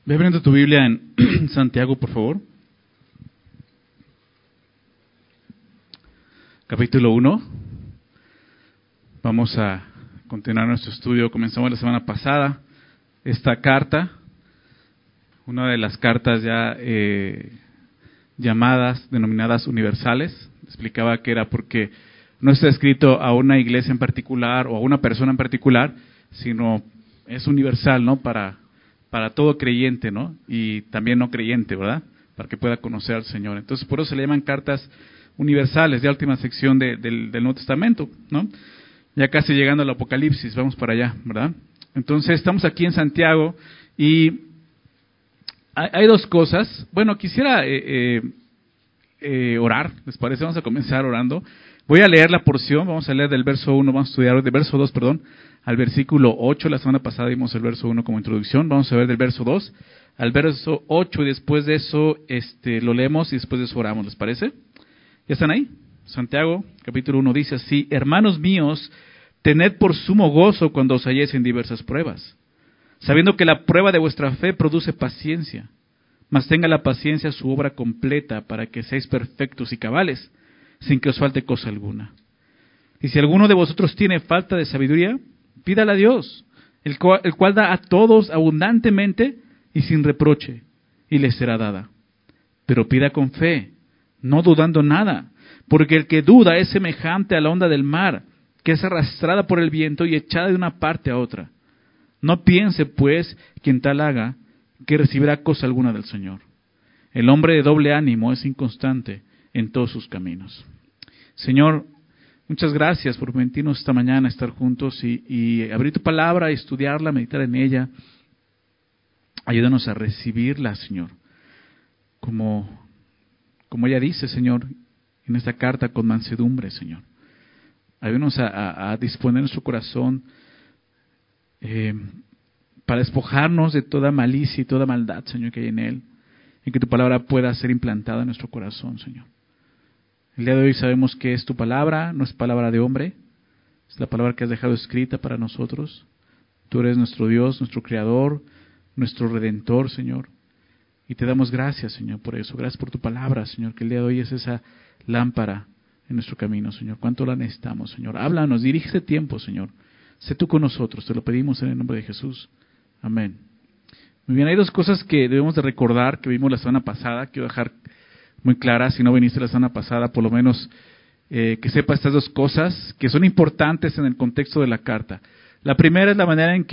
Ve abriendo tu Biblia en Santiago, por favor. Capítulo 1. Vamos a continuar nuestro estudio. Comenzamos la semana pasada esta carta, una de las cartas ya denominadas universales. Explicaba que era porque no está escrito a una iglesia en particular o a una persona en particular, sino es universal, ¿no? Para todo creyente, ¿no? Y también no creyente, ¿verdad? Para que pueda conocer al Señor. Entonces, por eso se le llaman cartas universales, de última sección del Nuevo Testamento, ¿no? Ya casi llegando al Apocalipsis, vamos para allá, ¿verdad? Entonces, estamos aquí en Santiago y hay dos cosas. Bueno, quisiera orar, ¿les parece? Vamos a comenzar orando. Voy a leer la porción, vamos a leer del verso 1, vamos a estudiar del verso 2, al versículo 8, la semana pasada vimos el verso 1 como introducción, vamos a ver del verso 2 al verso 8 y después de eso lo leemos y después de eso oramos, ¿les parece? ¿Ya están ahí? Santiago, capítulo 1 dice así: Hermanos míos, tened por sumo gozo cuando os halléis en diversas pruebas, sabiendo que la prueba de vuestra fe produce paciencia, mas tenga la paciencia su obra completa para que seáis perfectos y cabales, sin que os falte cosa alguna. Y si alguno de vosotros tiene falta de sabiduría, pídala a Dios, el cual da a todos abundantemente y sin reproche, y le será dada. Pero pida con fe, no dudando nada, porque el que duda es semejante a la onda del mar, que es arrastrada por el viento y echada de una parte a otra. No piense, pues, quien tal haga, que recibirá cosa alguna del Señor. El hombre de doble ánimo es inconstante en todos sus caminos. Señor, muchas gracias por permitirnos esta mañana estar juntos y abrir tu palabra, estudiarla, meditar en ella. Ayúdanos a recibirla, Señor, como ella dice, Señor, en esta carta, con mansedumbre, Señor. Ayúdanos a disponer nuestro corazón para despojarnos de toda malicia y toda maldad, Señor, que hay en él, y que tu palabra pueda ser implantada en nuestro corazón, Señor. El día de hoy sabemos que es tu palabra, no es palabra de hombre, es la palabra que has dejado escrita para nosotros. Tú eres nuestro Dios, nuestro Creador, nuestro Redentor, Señor. Y te damos gracias, Señor, por eso. Gracias por tu palabra, Señor, que el día de hoy es esa lámpara en nuestro camino, Señor. ¿Cuánto la necesitamos, Señor? Háblanos, dirige este tiempo, Señor. Sé tú con nosotros, te lo pedimos en el nombre de Jesús. Amén. Muy bien, hay dos cosas que debemos de recordar que vimos la semana pasada. Quiero dejar muy clara, si no viniste la semana pasada, por lo menos que sepa estas dos cosas que son importantes en el contexto de la carta. La primera es la manera en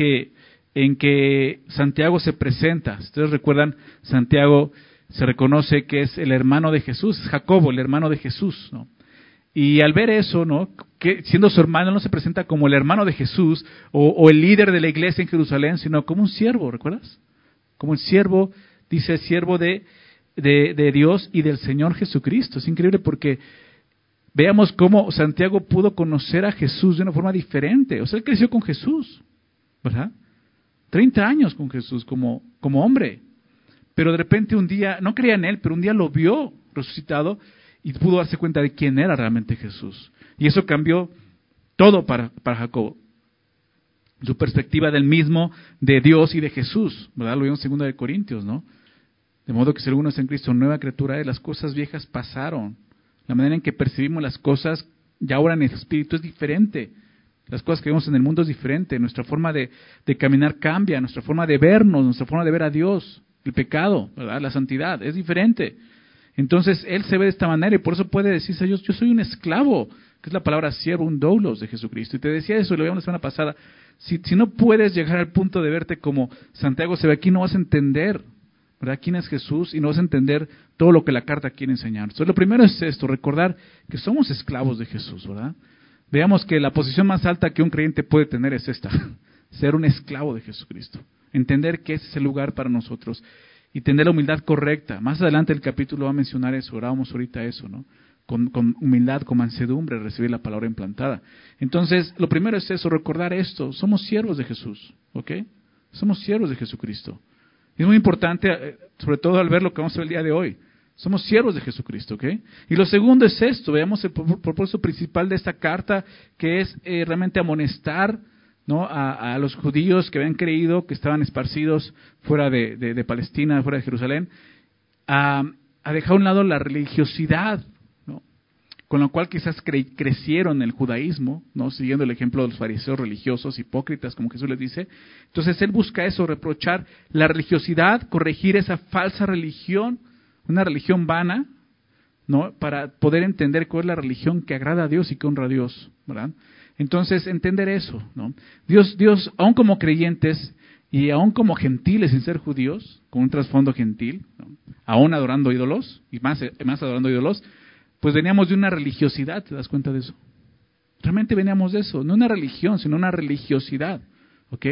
que Santiago se presenta. Si ustedes recuerdan, Santiago se reconoce que es el hermano de Jesús, es Jacobo, el hermano de Jesús, ¿no? Y al ver eso, ¿no?, que siendo su hermano no se presenta como el hermano de Jesús o el líder de la iglesia en Jerusalén, sino como un siervo, ¿recuerdas? Como el siervo, dice siervo de Dios y del Señor Jesucristo. Es increíble porque veamos cómo Santiago pudo conocer a Jesús de una forma diferente. O sea, él creció con Jesús, ¿verdad? 30 años con Jesús como hombre. Pero de repente un día, no creía en él, pero un día lo vio resucitado y pudo darse cuenta de quién era realmente Jesús. Y eso cambió todo para Jacobo. Su perspectiva del mismo, de Dios y de Jesús, ¿verdad? Lo vimos en 2 Corintios, ¿no? De modo que si alguno está en Cristo, nueva criatura es, las cosas viejas pasaron. La manera en que percibimos las cosas ya ahora en el Espíritu es diferente. Las cosas que vemos en el mundo es diferente. Nuestra forma de caminar cambia, nuestra forma de vernos, nuestra forma de ver a Dios, el pecado, ¿verdad? La santidad, es diferente. Entonces, él se ve de esta manera y por eso puede decirse: yo soy un esclavo, que es la palabra siervo, un doulos de Jesucristo. Y te decía eso, lo vimos la semana pasada. Si no puedes llegar al punto de verte como Santiago se ve aquí, no vas a entender, ¿verdad?, quién es Jesús, y no vas a entender todo lo que la carta quiere enseñar. Entonces, lo primero es esto, recordar que somos esclavos de Jesús, ¿verdad? Veamos que la posición más alta que un creyente puede tener es esta: ser un esclavo de Jesucristo. Entender que ese es el lugar para nosotros y tener la humildad correcta. Más adelante el capítulo va a mencionar eso, orábamos ahorita eso, ¿no? Con humildad, con mansedumbre, recibir la palabra implantada. Entonces, lo primero es eso, recordar esto: somos siervos de Jesús, ¿ok? Somos siervos de Jesucristo. Y es muy importante, sobre todo al ver lo que vamos a ver el día de hoy. Somos siervos de Jesucristo, ¿ok? Y lo segundo es esto, veamos el propósito principal de esta carta, que es realmente amonestar ¿no? A los judíos que habían creído, que estaban esparcidos fuera de Palestina, fuera de Jerusalén, a dejar a un lado la religiosidad, ¿no? Con lo cual quizás crecieron en el judaísmo, ¿no? Siguiendo el ejemplo de los fariseos religiosos, hipócritas, como Jesús les dice. Entonces él busca eso, reprochar la religiosidad, corregir esa falsa religión, una religión vana, ¿no? Para poder entender cuál es la religión que agrada a Dios y que honra a Dios, ¿verdad? Entonces, entender eso, ¿no? Dios, aún como creyentes y aún como gentiles sin ser judíos, con un trasfondo gentil, ¿no? Aún adorando ídolos, y más adorando ídolos, pues veníamos de una religiosidad, ¿te das cuenta de eso? Realmente veníamos de eso, no una religión, sino una religiosidad, ¿ok?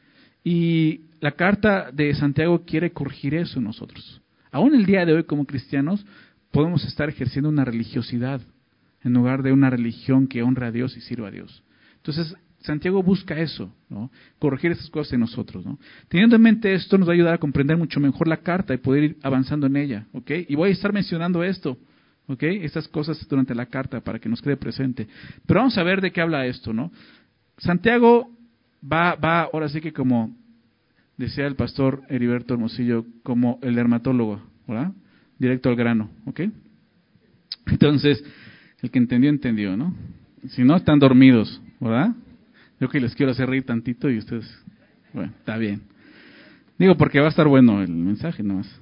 Y la carta de Santiago quiere corregir eso en nosotros. Aún el día de hoy como cristianos podemos estar ejerciendo una religiosidad en lugar de una religión que honra a Dios y sirva a Dios. Entonces, Santiago busca eso, ¿no? Corregir esas cosas en nosotros, ¿no? Teniendo en mente esto, nos va a ayudar a comprender mucho mejor la carta y poder ir avanzando en ella, ¿ok? Y voy a estar mencionando esto, ¿ok? Estas cosas durante la carta para que nos quede presente. Pero vamos a ver de qué habla esto, ¿no? Santiago va ahora sí que como decía el pastor Heriberto Hermosillo, como el dermatólogo, ¿verdad? Directo al grano, ¿ok? Entonces, el que entendió, ¿no? Si no, están dormidos, ¿verdad? Yo que les quiero hacer reír tantito y ustedes, bueno, está bien. Digo, porque va a estar bueno el mensaje nomás.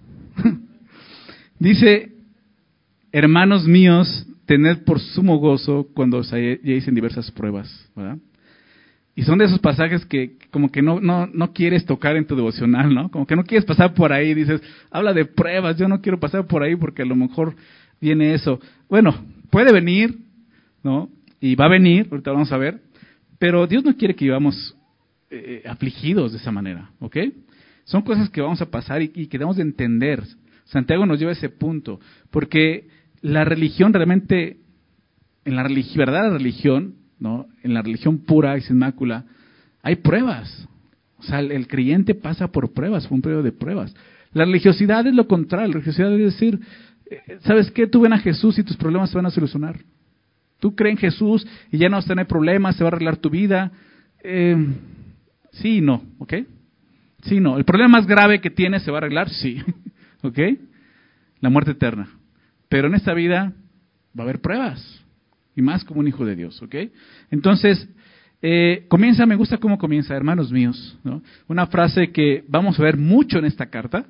Dice, hermanos míos, tened por sumo gozo cuando os halléis en diversas pruebas, ¿verdad? Y son de esos pasajes que como que no quieres tocar en tu devocional, ¿no? Como que no quieres pasar por ahí, dices, habla de pruebas, yo no quiero pasar por ahí porque a lo mejor viene eso. Bueno, puede venir, ¿no? Y va a venir, ahorita vamos a ver, pero Dios no quiere que vivamos afligidos de esa manera, ¿ok? Son cosas que vamos a pasar y que debemos de entender. Santiago nos lleva a ese punto, porque la religión realmente, en la verdadera religión, ¿no? En la religión pura y sin mácula, hay pruebas. O sea, el creyente pasa por pruebas, fue un periodo de pruebas. La religiosidad es lo contrario. La religiosidad es decir, ¿sabes qué? Tú ven a Jesús y tus problemas se van a solucionar. Tú crees en Jesús y ya no vas a tener problemas, se va a arreglar tu vida. Sí y no, ¿ok? Sí y no. ¿El problema más grave que tienes se va a arreglar? Sí, ¿ok? La muerte eterna. Pero en esta vida va a haber pruebas. Y más como un hijo de Dios, ¿ok? Entonces, me gusta cómo comienza, hermanos míos, ¿no? Una frase que vamos a ver mucho en esta carta,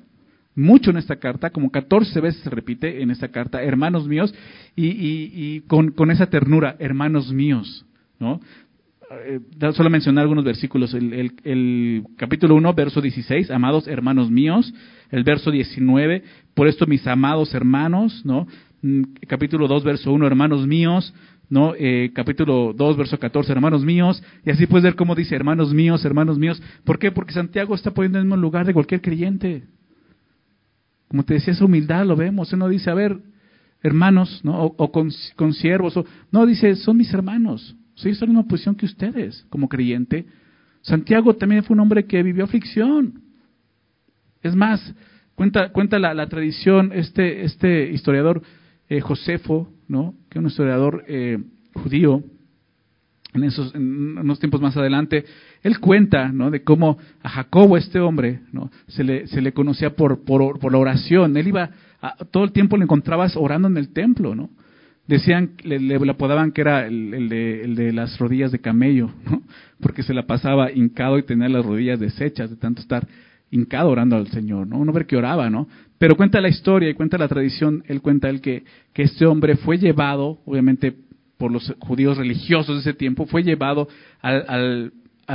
como 14 veces se repite en esta carta, hermanos míos, y con esa ternura, hermanos míos, ¿no? Solo mencionar algunos versículos, el capítulo 1, verso 16, amados hermanos míos, el verso 19, por esto mis amados hermanos, ¿no? Capítulo 2, verso 1, hermanos míos, ¿no? Capítulo 2, verso 14, hermanos míos, y así puedes ver cómo dice hermanos míos. ¿Por qué? Porque Santiago está poniendo en el mismo lugar de cualquier creyente. Como te decía, esa humildad lo vemos. Él no dice, a ver, hermanos, ¿no? O con siervos, no, dice, son mis hermanos. Soy en la misma posición que ustedes, como creyente. Santiago también fue un hombre que vivió aflicción. Es más, cuenta la tradición, este historiador Josefo, ¿no? Que es un historiador judío, en unos tiempos más adelante, él cuenta, ¿no? De cómo a Jacobo, este hombre, ¿no? se le conocía por la oración. Él iba, todo el tiempo lo encontrabas orando en el templo, ¿no? Decían, le apodaban que era el de las rodillas de camello, ¿no? Porque se la pasaba hincado y tenía las rodillas deshechas de tanto estar hincado orando al Señor, ¿no? Un hombre que oraba, ¿no? Pero cuenta la historia y cuenta la tradición, él cuenta que este hombre fue llevado, obviamente por los judíos religiosos de ese tiempo, fue llevado al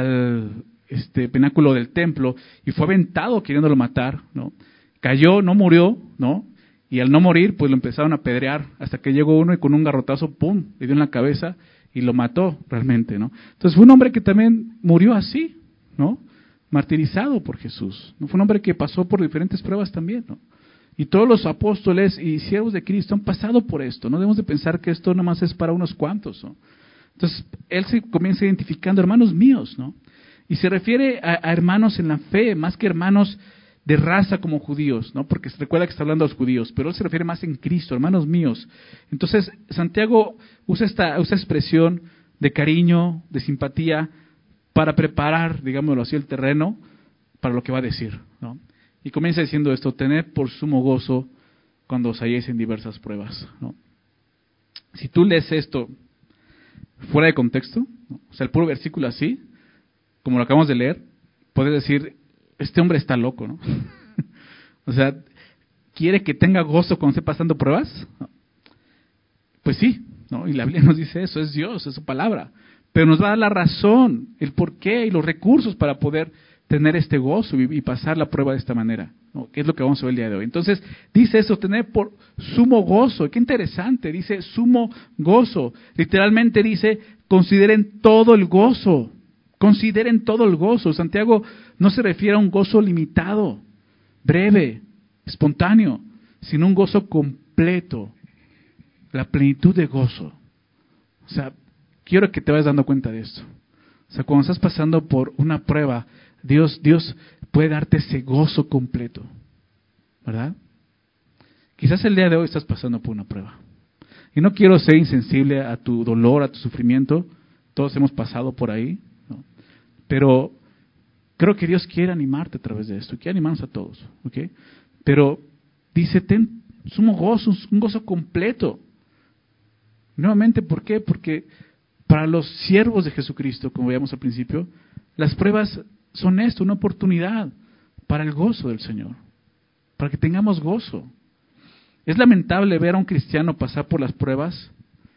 pináculo del templo y fue aventado queriéndolo matar, ¿no? Cayó, no murió, ¿no? Y al no morir, pues lo empezaron a apedrear hasta que llegó uno y con un garrotazo, ¡pum!, le dio en la cabeza y lo mató realmente, ¿no? Entonces fue un hombre que también murió así, ¿no? Martirizado por Jesús. ¿No? Fue un hombre que pasó por diferentes pruebas también, ¿no? Y todos los apóstoles y siervos de Cristo han pasado por esto. No debemos de pensar que esto nada más es para unos cuantos, ¿no? Entonces, él se comienza identificando, hermanos míos, ¿no? Y se refiere a hermanos en la fe, más que hermanos de raza como judíos, ¿no? Porque se recuerda que está hablando a los judíos, pero él se refiere más en Cristo, hermanos míos. Entonces, Santiago usa esta expresión de cariño, de simpatía, para preparar, digámoslo así, el terreno para lo que va a decir, ¿no? Y comienza diciendo esto: tened por sumo gozo cuando os halléis en diversas pruebas, ¿no? Si tú lees esto fuera de contexto, ¿no? O sea, el puro versículo así, como lo acabamos de leer, puedes decir, este hombre está loco, ¿no? O sea, ¿quiere que tenga gozo cuando esté pasando pruebas? ¿No? Pues sí, ¿no? Y la Biblia nos dice eso, es Dios, es su palabra. Pero nos va a dar la razón, el porqué y los recursos para poder tener este gozo y pasar la prueba de esta manera, ¿no? Que es lo que vamos a ver el día de hoy. Entonces, dice eso, tener por sumo gozo. Qué interesante, dice sumo gozo. Literalmente dice, consideren todo el gozo. Consideren todo el gozo. Santiago no se refiere a un gozo limitado, breve, espontáneo, sino un gozo completo, la plenitud de gozo. O sea, quiero que te vayas dando cuenta de esto. O sea, cuando estás pasando por una prueba, Dios puede darte ese gozo completo, ¿verdad? Quizás el día de hoy estás pasando por una prueba. Y no quiero ser insensible a tu dolor, a tu sufrimiento. Todos hemos pasado por ahí, ¿no? Pero creo que Dios quiere animarte a través de esto. Quiere animarnos a todos, ¿ok? Pero dice, ten sumo gozo, un gozo completo. Nuevamente, ¿por qué? Porque para los siervos de Jesucristo, como veíamos al principio, las pruebas son esto, una oportunidad para el gozo del Señor, para que tengamos gozo. Es lamentable ver a un cristiano pasar por las pruebas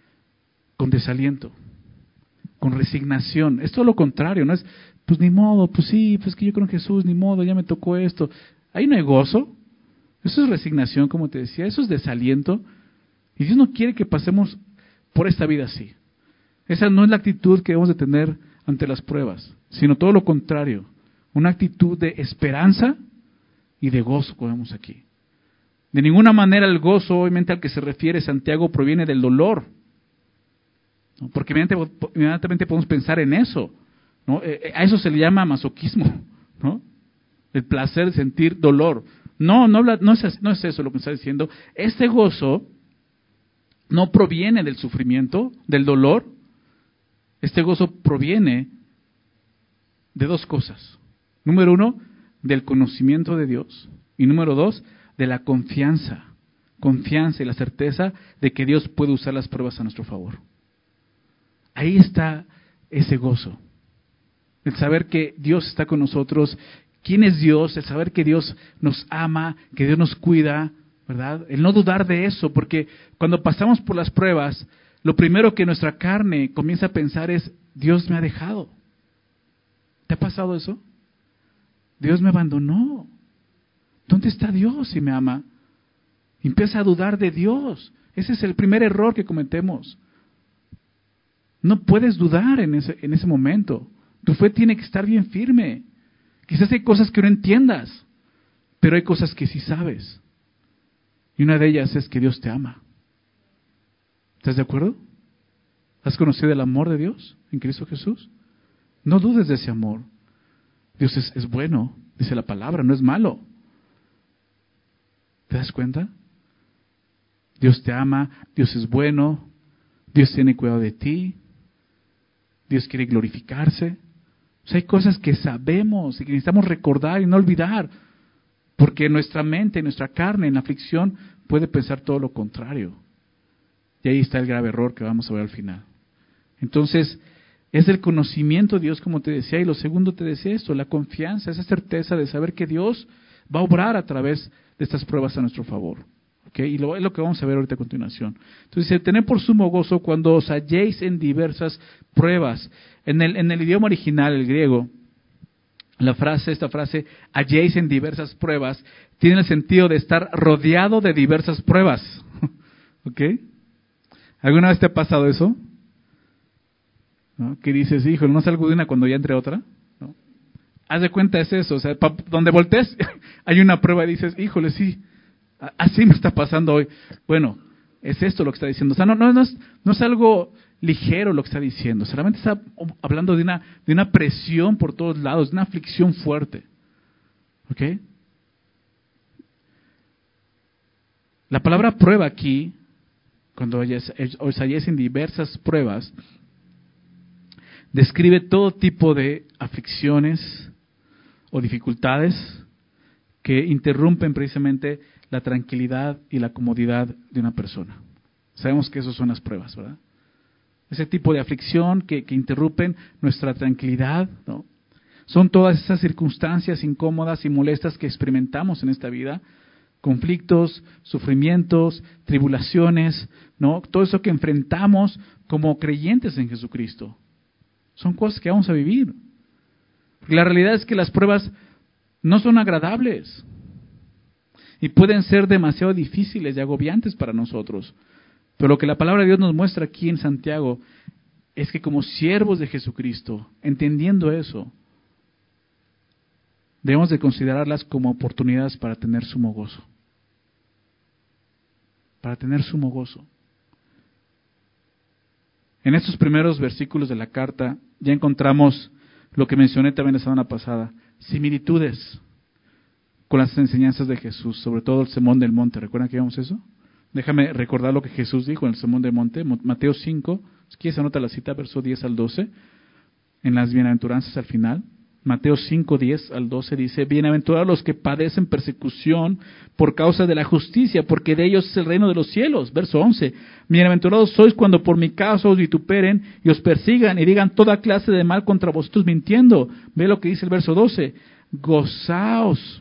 con desaliento, con resignación. Es todo lo contrario, no es, pues ni modo, pues sí, pues que yo creo en Jesús, ni modo, ya me tocó esto. Ahí no hay gozo, eso es resignación, como te decía, eso es desaliento. Y Dios no quiere que pasemos por esta vida así. Esa no es la actitud que debemos de tener ante las pruebas, sino todo lo contrario, una actitud de esperanza y de gozo, como vemos aquí. De ninguna manera el gozo, obviamente, al que se refiere Santiago, proviene del dolor, ¿no? Porque inmediatamente podemos pensar en eso, ¿no? A eso se le llama masoquismo, ¿no? El placer de sentir dolor. No es eso lo que está diciendo. Este gozo no proviene del sufrimiento, del dolor. Este gozo proviene de dos cosas. Número uno, del conocimiento de Dios. Y número dos, de la confianza. Confianza y la certeza de que Dios puede usar las pruebas a nuestro favor. Ahí está ese gozo. El saber que Dios está con nosotros. ¿Quién es Dios? El saber que Dios nos ama, que Dios nos cuida, ¿verdad? El no dudar de eso, porque cuando pasamos por las pruebas, lo primero que nuestra carne comienza a pensar es, Dios me ha dejado. ¿Te ha pasado eso? Dios me abandonó. ¿Dónde está Dios si me ama? Empieza a dudar de Dios. Ese es el primer error que cometemos. No puedes dudar en ese momento. Tu fe tiene que estar bien firme. Quizás hay cosas que no entiendas, pero hay cosas que sí sabes. Y una de ellas es que Dios te ama. ¿Estás de acuerdo? ¿Has conocido el amor de Dios en Cristo Jesús? No dudes de ese amor. Dios es bueno, dice la palabra, no es malo. ¿Te das cuenta? Dios te ama, Dios es bueno, Dios tiene cuidado de ti, Dios quiere glorificarse. O sea, hay cosas que sabemos y que necesitamos recordar y no olvidar, porque nuestra mente, nuestra carne en la aflicción puede pensar todo lo contrario. Y ahí está el grave error que vamos a ver al final. Entonces, es el conocimiento de Dios, como te decía, y lo segundo te decía esto, la confianza, esa certeza de saber que Dios va a obrar a través de estas pruebas a nuestro favor. ¿Okay? Y es lo que vamos a ver ahorita a continuación. Entonces dice, tened por sumo gozo cuando os halléis en diversas pruebas. En el idioma original, el griego, esta frase, halléis en diversas pruebas, tiene el sentido de estar rodeado de diversas pruebas. ¿Ok? ¿Alguna vez te ha pasado eso? ¿No? Que dices, hijo, no salgo de una cuando ya entre otra. ¿No? Haz de cuenta es eso, o sea, donde voltees hay una prueba y dices, híjole, sí, así me está pasando hoy. Bueno, es esto lo que está diciendo. O sea, no es algo ligero lo que está diciendo. Solamente está hablando de una presión por todos lados, de una aflicción fuerte. ¿Ok? La palabra prueba aquí, cuando os halléis en diversas pruebas, describe todo tipo de aflicciones o dificultades que interrumpen precisamente la tranquilidad y la comodidad de una persona. Sabemos que esas son las pruebas, ¿verdad? Ese tipo de aflicción que interrumpen nuestra tranquilidad, ¿no? Son todas esas circunstancias incómodas y molestas que experimentamos en esta vida, conflictos, sufrimientos, tribulaciones, ¿no? Todo eso que enfrentamos como creyentes en Jesucristo. Son cosas que vamos a vivir. Porque la realidad es que las pruebas no son agradables y pueden ser demasiado difíciles y agobiantes para nosotros. Pero lo que la palabra de Dios nos muestra aquí en Santiago es que como siervos de Jesucristo, entendiendo eso, debemos de considerarlas como oportunidades para tener sumo gozo. Para tener sumo gozo. En estos primeros versículos de la carta ya encontramos lo que mencioné también la semana pasada, similitudes con las enseñanzas de Jesús, sobre todo el Sermón del Monte. ¿Recuerdan que vimos eso? Déjame recordar lo que Jesús dijo en el Sermón del Monte, Mateo 5, si quieres anota la cita, verso 10 al 12, en las bienaventuranzas al final. Mateo 5, 10 al 12 dice, bienaventurados los que padecen persecución por causa de la justicia, porque de ellos es el reino de los cielos. Verso 11, bienaventurados sois cuando por mi causa os vituperen y os persigan y digan toda clase de mal contra vosotros mintiendo. Ve lo que dice el verso 12, gozaos.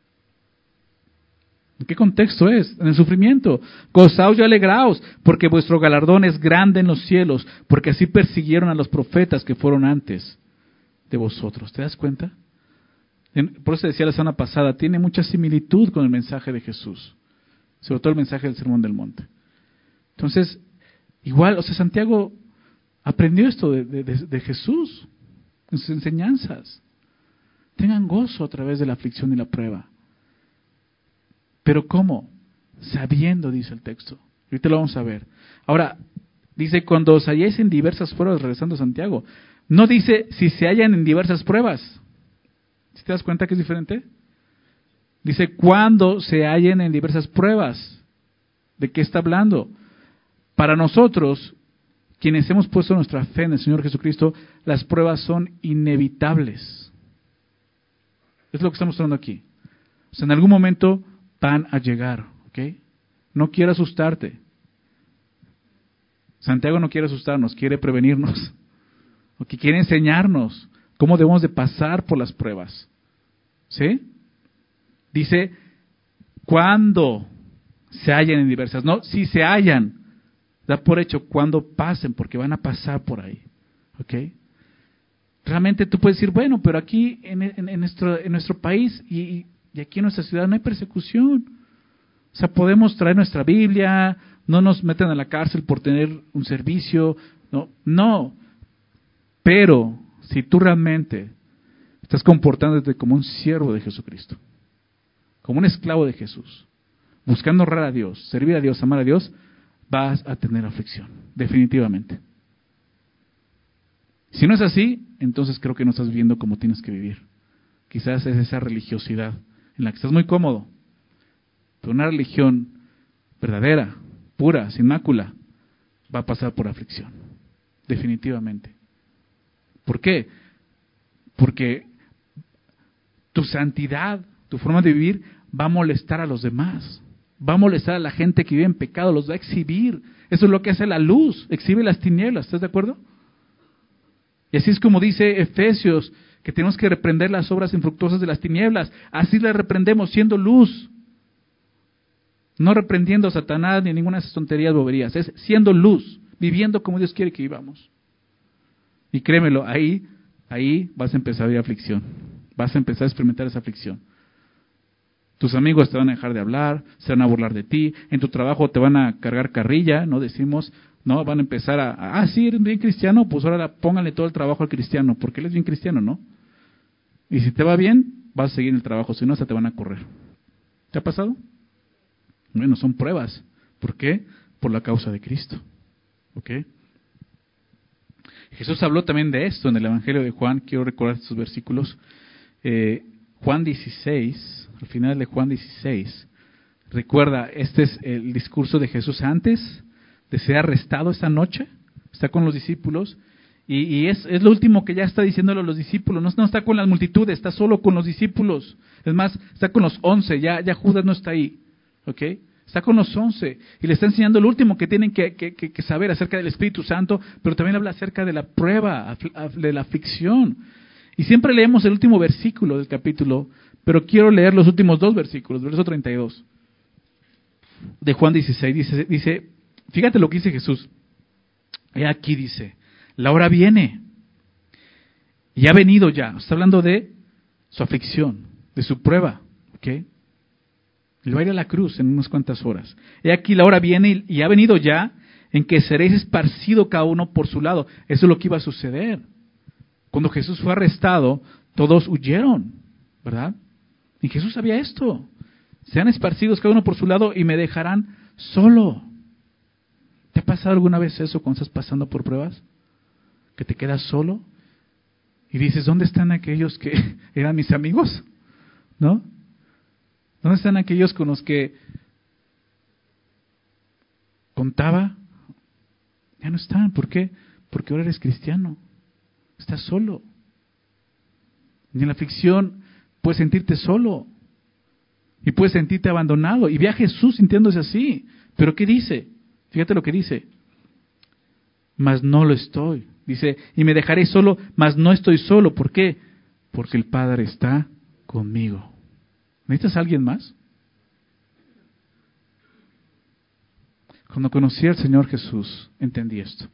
¿En qué contexto es? En el sufrimiento. Gozaos y alegraos, porque vuestro galardón es grande en los cielos, porque así persiguieron a los profetas que fueron antes de vosotros. ¿Te das cuenta? Por eso decía la semana pasada, tiene mucha similitud con el mensaje de Jesús, sobre todo el mensaje del Sermón del Monte. Entonces, igual, Santiago aprendió esto de Jesús en sus enseñanzas. Tengan gozo a través de la aflicción y la prueba. ¿Pero cómo? Sabiendo, dice el texto. Ahorita lo vamos a ver. Ahora, dice, cuando os halléis en diversas pruebas, regresando a Santiago, no dice si se hallan en diversas pruebas. ¿Sí te das cuenta que es diferente? Dice, cuando se hallen en diversas pruebas. ¿De qué está hablando? Para nosotros, quienes hemos puesto nuestra fe en el Señor Jesucristo, las pruebas son inevitables. Es lo que estamos hablando aquí. O sea, en algún momento van a llegar, ¿ok? No quiero asustarte. Santiago no quiere asustarnos, quiere prevenirnos. O que quiere enseñarnos cómo debemos de pasar por las pruebas. ¿Sí? Dice, cuando se hallan en diversas. No, si se hallan. Da por hecho cuando pasen, porque van a pasar por ahí. ¿Ok? Realmente tú puedes decir, bueno, pero aquí en nuestro país y aquí en nuestra ciudad no hay persecución. O sea, podemos traer nuestra Biblia, no nos meten a la cárcel por tener un servicio. No. Pero si tú realmente estás comportándote como un siervo de Jesucristo, como un esclavo de Jesús, buscando honrar a Dios, servir a Dios, amar a Dios, vas a tener aflicción, definitivamente. Si no es así, entonces creo que no estás viviendo como tienes que vivir. Quizás es esa religiosidad en la que estás muy cómodo, pero una religión verdadera, pura, sin mácula, va a pasar por aflicción, definitivamente. ¿Por qué? Porque tu santidad, tu forma de vivir, va a molestar a los demás. Va a molestar a la gente que vive en pecado, los va a exhibir. Eso es lo que hace la luz, exhibe las tinieblas, ¿estás de acuerdo? Y así es como dice Efesios, que tenemos que reprender las obras infructuosas de las tinieblas. Así las reprendemos, siendo luz. No reprendiendo a Satanás ni ninguna de esas tonterías, boberías. Es siendo luz, viviendo como Dios quiere que vivamos. Y créemelo, ahí vas a empezar a ver aflicción. Vas a empezar a experimentar esa aflicción. Tus amigos te van a dejar de hablar, se van a burlar de ti, en tu trabajo te van a cargar carrilla, ¿no? Decimos, ¿no? Van a empezar sí, eres bien cristiano, pues ahora póngale todo el trabajo al cristiano, porque él es bien cristiano, ¿no? Y si te va bien, vas a seguir en el trabajo, si no, hasta te van a correr. ¿Te ha pasado? Bueno, son pruebas. ¿Por qué? Por la causa de Cristo. ¿Ok? Jesús habló también de esto en el Evangelio de Juan. Quiero recordar estos versículos. Juan 16, al final de Juan 16. Recuerda, este es el discurso de Jesús antes de ser arrestado esta noche. Está con los discípulos Y es lo último que ya está diciéndolo a los discípulos. No está con las multitudes, está solo con los discípulos. Es más, está con los 11, ya Judas no está ahí. ¿Ok? Está con los 11 y le está enseñando lo último que tienen que saber acerca del Espíritu Santo, pero también habla acerca de la prueba, de la aflicción. Y siempre leemos el último versículo del capítulo, pero quiero leer los últimos 2 versículos, verso 32 de Juan 16. Dice, fíjate lo que dice Jesús. He aquí dice, la hora viene y ha venido ya. Está hablando de su aflicción, de su prueba, ¿ok? Él va a ir a la cruz en unas cuantas horas. He aquí la hora viene y ha venido ya en que seréis esparcidos cada uno por su lado. Eso es lo que iba a suceder. Cuando Jesús fue arrestado, todos huyeron, ¿verdad? Y Jesús sabía esto. Sean esparcidos cada uno por su lado y me dejarán solo. ¿Te ha pasado alguna vez eso cuando estás pasando por pruebas? Que te quedas solo y dices, ¿dónde están aquellos que eran mis amigos? ¿No? ¿Dónde están aquellos con los que contaba? Ya no están. ¿Por qué? Porque ahora eres cristiano. Estás solo. Y en la aflicción puedes sentirte solo. Y puedes sentirte abandonado. Y ve a Jesús sintiéndose así. ¿Pero qué dice? Fíjate lo que dice. Mas no lo estoy. Dice, y me dejaré solo, mas no estoy solo. ¿Por qué? Porque el Padre está conmigo. ¿Necesitas a alguien más? Cuando conocí al Señor Jesús, entendí esto.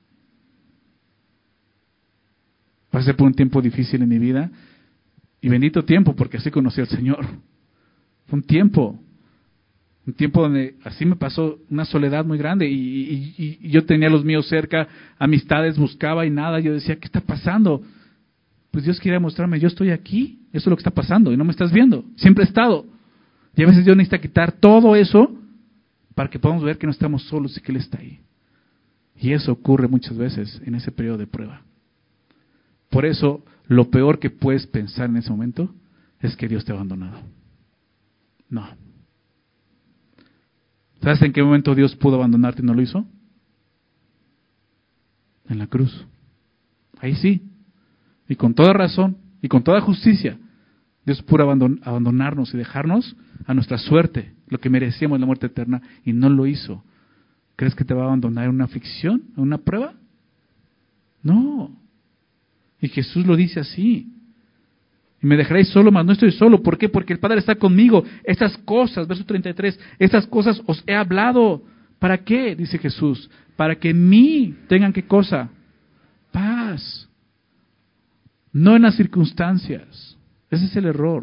Pasé por un tiempo difícil en mi vida, y bendito tiempo, porque así conocí al Señor. Fue un tiempo donde así me pasó una soledad muy grande, y yo tenía a los míos cerca, amistades, buscaba y nada, yo decía, ¿qué está pasando? Pues Dios quería mostrarme, yo estoy aquí, eso es lo que está pasando, y no me estás viendo, siempre he estado. Y a veces Dios necesita quitar todo eso para que podamos ver que no estamos solos y que Él está ahí. Y eso ocurre muchas veces en ese periodo de prueba. Por eso, lo peor que puedes pensar en ese momento es que Dios te ha abandonado. No. ¿Sabes en qué momento Dios pudo abandonarte y no lo hizo? En la cruz. Ahí sí. Y con toda razón y con toda justicia, Dios pudo abandonarnos y dejarnos a nuestra suerte, lo que merecíamos, la muerte eterna, y no lo hizo. ¿Crees que te va a abandonar en una aflicción, en una prueba? No. Y Jesús lo dice así. Y me dejaréis solo, mas no estoy solo. ¿Por qué? Porque el Padre está conmigo. Estas cosas, verso 33, estas cosas os he hablado. ¿Para qué? Dice Jesús. Para que en mí tengan ¿qué cosa? Paz. No en las circunstancias. Ese es el error.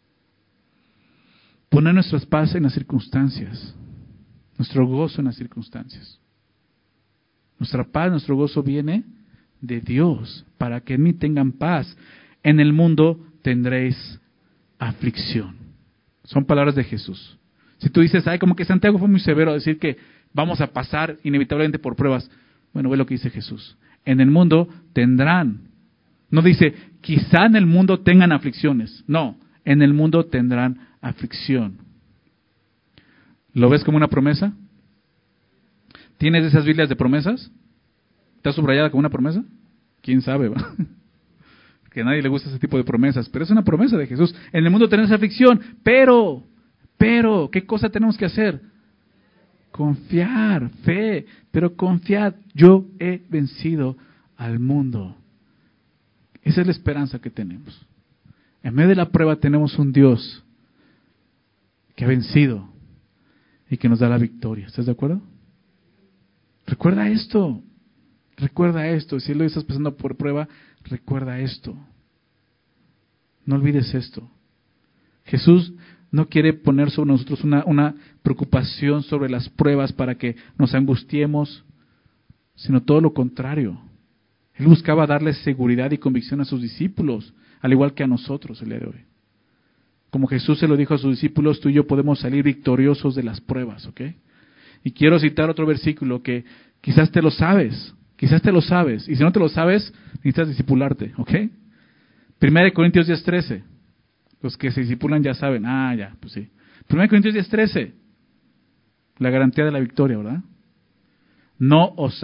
Poner nuestras paz en las circunstancias. Nuestro gozo en las circunstancias. Nuestra paz, nuestro gozo viene de Dios. Para que en mí tengan paz. En el mundo tendréis aflicción. Son palabras de Jesús. Si tú dices, ay, como que Santiago fue muy severo a decir que vamos a pasar inevitablemente por pruebas. Bueno, ve lo que dice Jesús. En el mundo tendrán. No dice, quizá en el mundo tengan aflicciones. No, en el mundo tendrán aflicción. ¿Lo ves como una promesa? ¿Tienes esas Biblias de promesas? ¿Está subrayada como una promesa? ¿Quién sabe? ¿Va? Que a nadie le gusta ese tipo de promesas, pero es una promesa de Jesús. En el mundo tenemos aflicción, pero, ¿qué cosa tenemos que hacer? Confiar, fe, pero confiad, yo he vencido al mundo. Esa es la esperanza que tenemos. En medio de la prueba tenemos un Dios que ha vencido y que nos da la victoria. ¿Estás de acuerdo? Recuerda esto. Recuerda esto. Si lo estás pasando por prueba, recuerda esto. No olvides esto. Jesús no quiere poner sobre nosotros una preocupación sobre las pruebas para que nos angustiemos, sino todo lo contrario. Él buscaba darles seguridad y convicción a sus discípulos, al igual que a nosotros el día de hoy. Como Jesús se lo dijo a sus discípulos, tú y yo podemos salir victoriosos de las pruebas, ¿ok? Y quiero citar otro versículo que quizás te lo sabes, y si no te lo sabes, necesitas discipularte, ¿ok? 1 Corintios 10:13. Los que se discipulan ya saben, ya, pues sí. 1 Corintios 10:13. La garantía de la victoria, ¿verdad? No os ha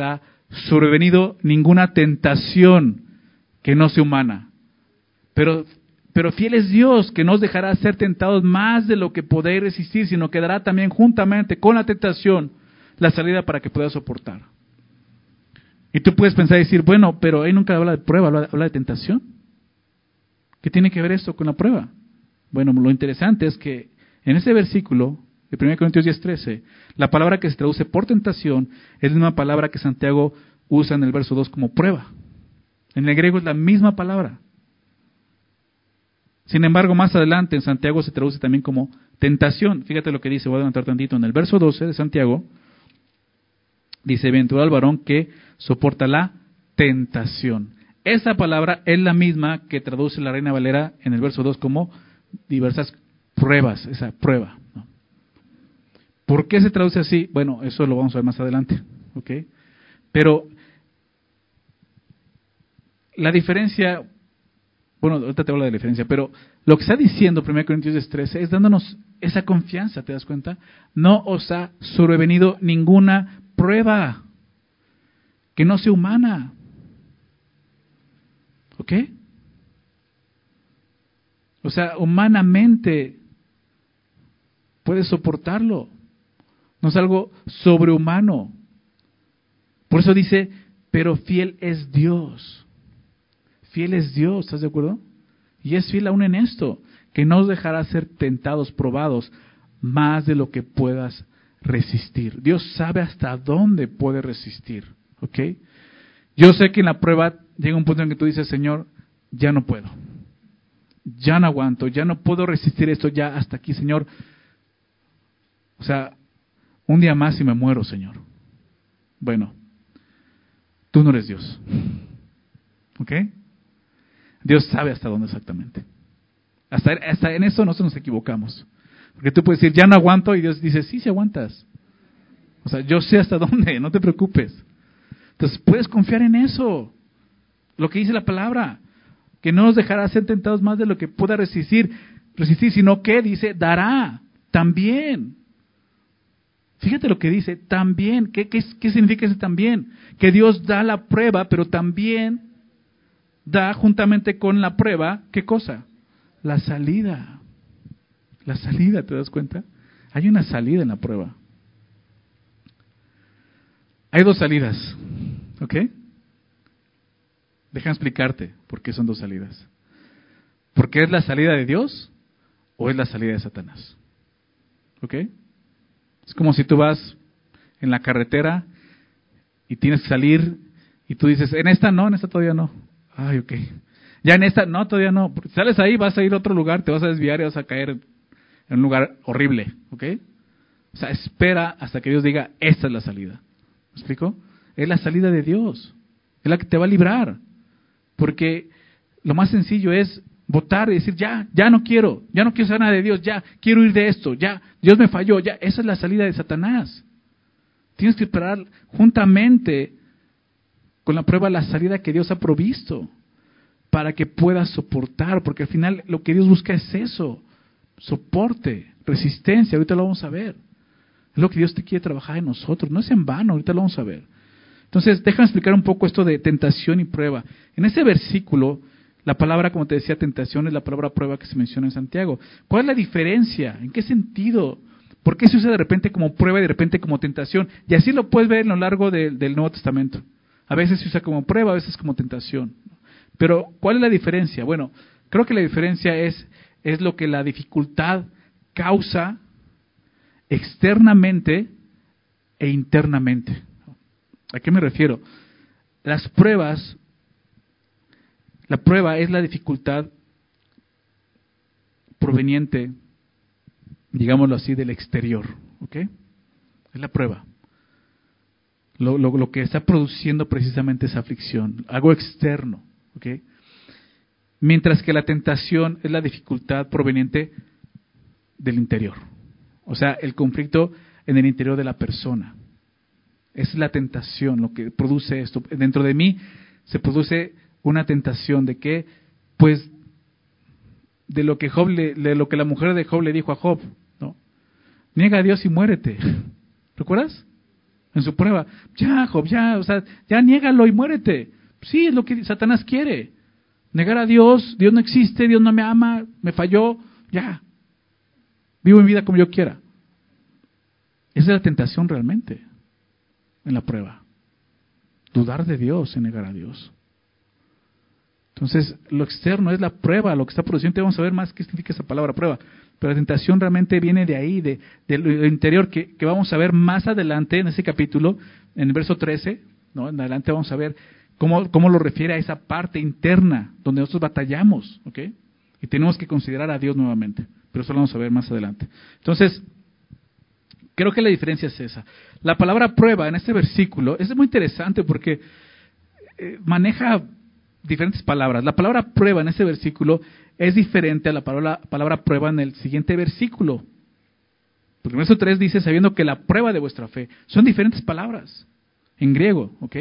sobrevenido ninguna tentación que no sea humana. Pero fiel es Dios, que no os dejará ser tentados más de lo que podéis resistir, sino que dará también juntamente con la tentación la salida para que puedas soportar. Y tú puedes pensar y decir, bueno, pero ahí nunca habla de prueba, habla de tentación. ¿Qué tiene que ver esto con la prueba? Bueno, lo interesante es que en ese versículo de 1 Corintios 10:13, la palabra que se traduce por tentación es la misma palabra que Santiago usa en el verso 2 como prueba. En el griego es la misma palabra. Sin embargo, más adelante en Santiago se traduce también como tentación. Fíjate lo que dice, voy a adelantar tantito. En el verso 12 de Santiago, dice, bienaventurado el varón que soporta la tentación. Esa palabra es la misma que traduce la Reina Valera en el verso 2 como diversas pruebas, esa prueba, ¿no? ¿Por qué se traduce así? Bueno, eso lo vamos a ver más adelante, ¿ok? Pero la diferencia, bueno, ahorita te hablo de la diferencia, pero lo que está diciendo 1 Corintios 10:13 es dándonos esa confianza, ¿te das cuenta? No os ha sobrevenido ninguna prueba que no sea humana. ¿Ok? O sea, humanamente puedes soportarlo. No es algo sobrehumano. Por eso dice, pero fiel es Dios. Fiel es Dios, ¿estás de acuerdo? Y es fiel aún en esto, que no os dejará ser tentados, probados, más de lo que puedas resistir. Dios sabe hasta dónde puede resistir, ¿ok? Yo sé que en la prueba llega un punto en que tú dices, Señor, ya no puedo, ya no aguanto, ya no puedo resistir esto, ya hasta aquí, Señor. O sea, un día más y me muero, Señor. Bueno, tú no eres Dios, ¿ok? Dios sabe hasta dónde exactamente. Hasta en eso nosotros nos equivocamos. Porque tú puedes decir, ya no aguanto, y Dios dice, sí aguantas. O sea, yo sé hasta dónde, no te preocupes. Entonces puedes confiar en eso. Lo que dice la palabra, que no nos dejará ser tentados más de lo que pueda resistir, sino que dice, dará también. Fíjate lo que dice, también. ¿Qué significa ese también? Que Dios da la prueba, pero también da juntamente con la prueba, ¿qué cosa? La salida. La salida, ¿te das cuenta? Hay una salida en la prueba. Hay dos salidas, ¿ok? Déjame explicarte por qué son dos salidas. ¿Por qué es la salida de Dios o es la salida de Satanás? ¿Ok? Es como si tú vas en la carretera y tienes que salir y tú dices, en esta todavía no. Ay, ok. Ya en esta, no, todavía no. Porque sales ahí, vas a ir a otro lugar, te vas a desviar y vas a caer en un lugar horrible, ¿ok? O sea, espera hasta que Dios diga, esta es la salida. ¿Me explico? Es la salida de Dios. Es la que te va a librar. Porque lo más sencillo es votar y decir, ya no quiero saber nada de Dios, ya quiero ir de esto, ya, Dios me falló, ya, esa es la salida de Satanás. Tienes que esperar juntamente con la prueba la salida que Dios ha provisto para que puedas soportar, porque al final lo que Dios busca es eso, soporte, resistencia, ahorita lo vamos a ver. Es lo que Dios te quiere trabajar en nosotros, no es en vano, ahorita lo vamos a ver. Entonces, déjame explicar un poco esto de tentación y prueba. En ese versículo, la palabra, como te decía, tentación es la palabra prueba que se menciona en Santiago. ¿Cuál es la diferencia? ¿En qué sentido? ¿Por qué se usa de repente como prueba y de repente como tentación? Y así lo puedes ver a lo largo del Nuevo Testamento. A veces se usa como prueba, a veces como tentación. Pero, ¿cuál es la diferencia? Bueno, creo que la diferencia es lo que la dificultad causa externamente e internamente. ¿A qué me refiero? Las pruebas, la prueba es la dificultad proveniente, digámoslo así, del exterior, ¿ok? Es la prueba. Lo que está produciendo precisamente esa aflicción, algo externo, ¿ok? Mientras que la tentación es la dificultad proveniente del interior. O sea, el conflicto en el interior de la persona. Es la tentación lo que produce esto. Dentro de mí se produce una tentación de que, pues, de lo que la mujer de Job le dijo a Job, ¿no? Niega a Dios y muérete. ¿Recuerdas? en su prueba. Ya, Job, ya, o sea, ya niégalo y muérete. Sí, es lo que Satanás quiere. Negar a Dios, Dios no existe, Dios no me ama, me falló, ya. Vivo mi vida como yo quiera. Esa es la tentación realmente en la prueba. Dudar de Dios y negar a Dios. Entonces, lo externo es la prueba, lo que está produciendo. Vamos a ver más qué significa esa palabra prueba. Pero la tentación realmente viene de ahí, de lo interior, que vamos a ver más adelante en ese capítulo, en el verso 13, ¿no? En adelante vamos a ver cómo lo refiere a esa parte interna, donde nosotros batallamos, ¿ok? Y tenemos que considerar a Dios nuevamente. Pero eso lo vamos a ver más adelante. Entonces, creo que la diferencia es esa. La palabra prueba en este versículo es muy interesante porque maneja diferentes palabras. La palabra prueba en este versículo es diferente a la palabra prueba en el siguiente versículo. Porque el verso 3 dice, sabiendo que la prueba de vuestra fe. Son diferentes palabras en griego, ¿ok?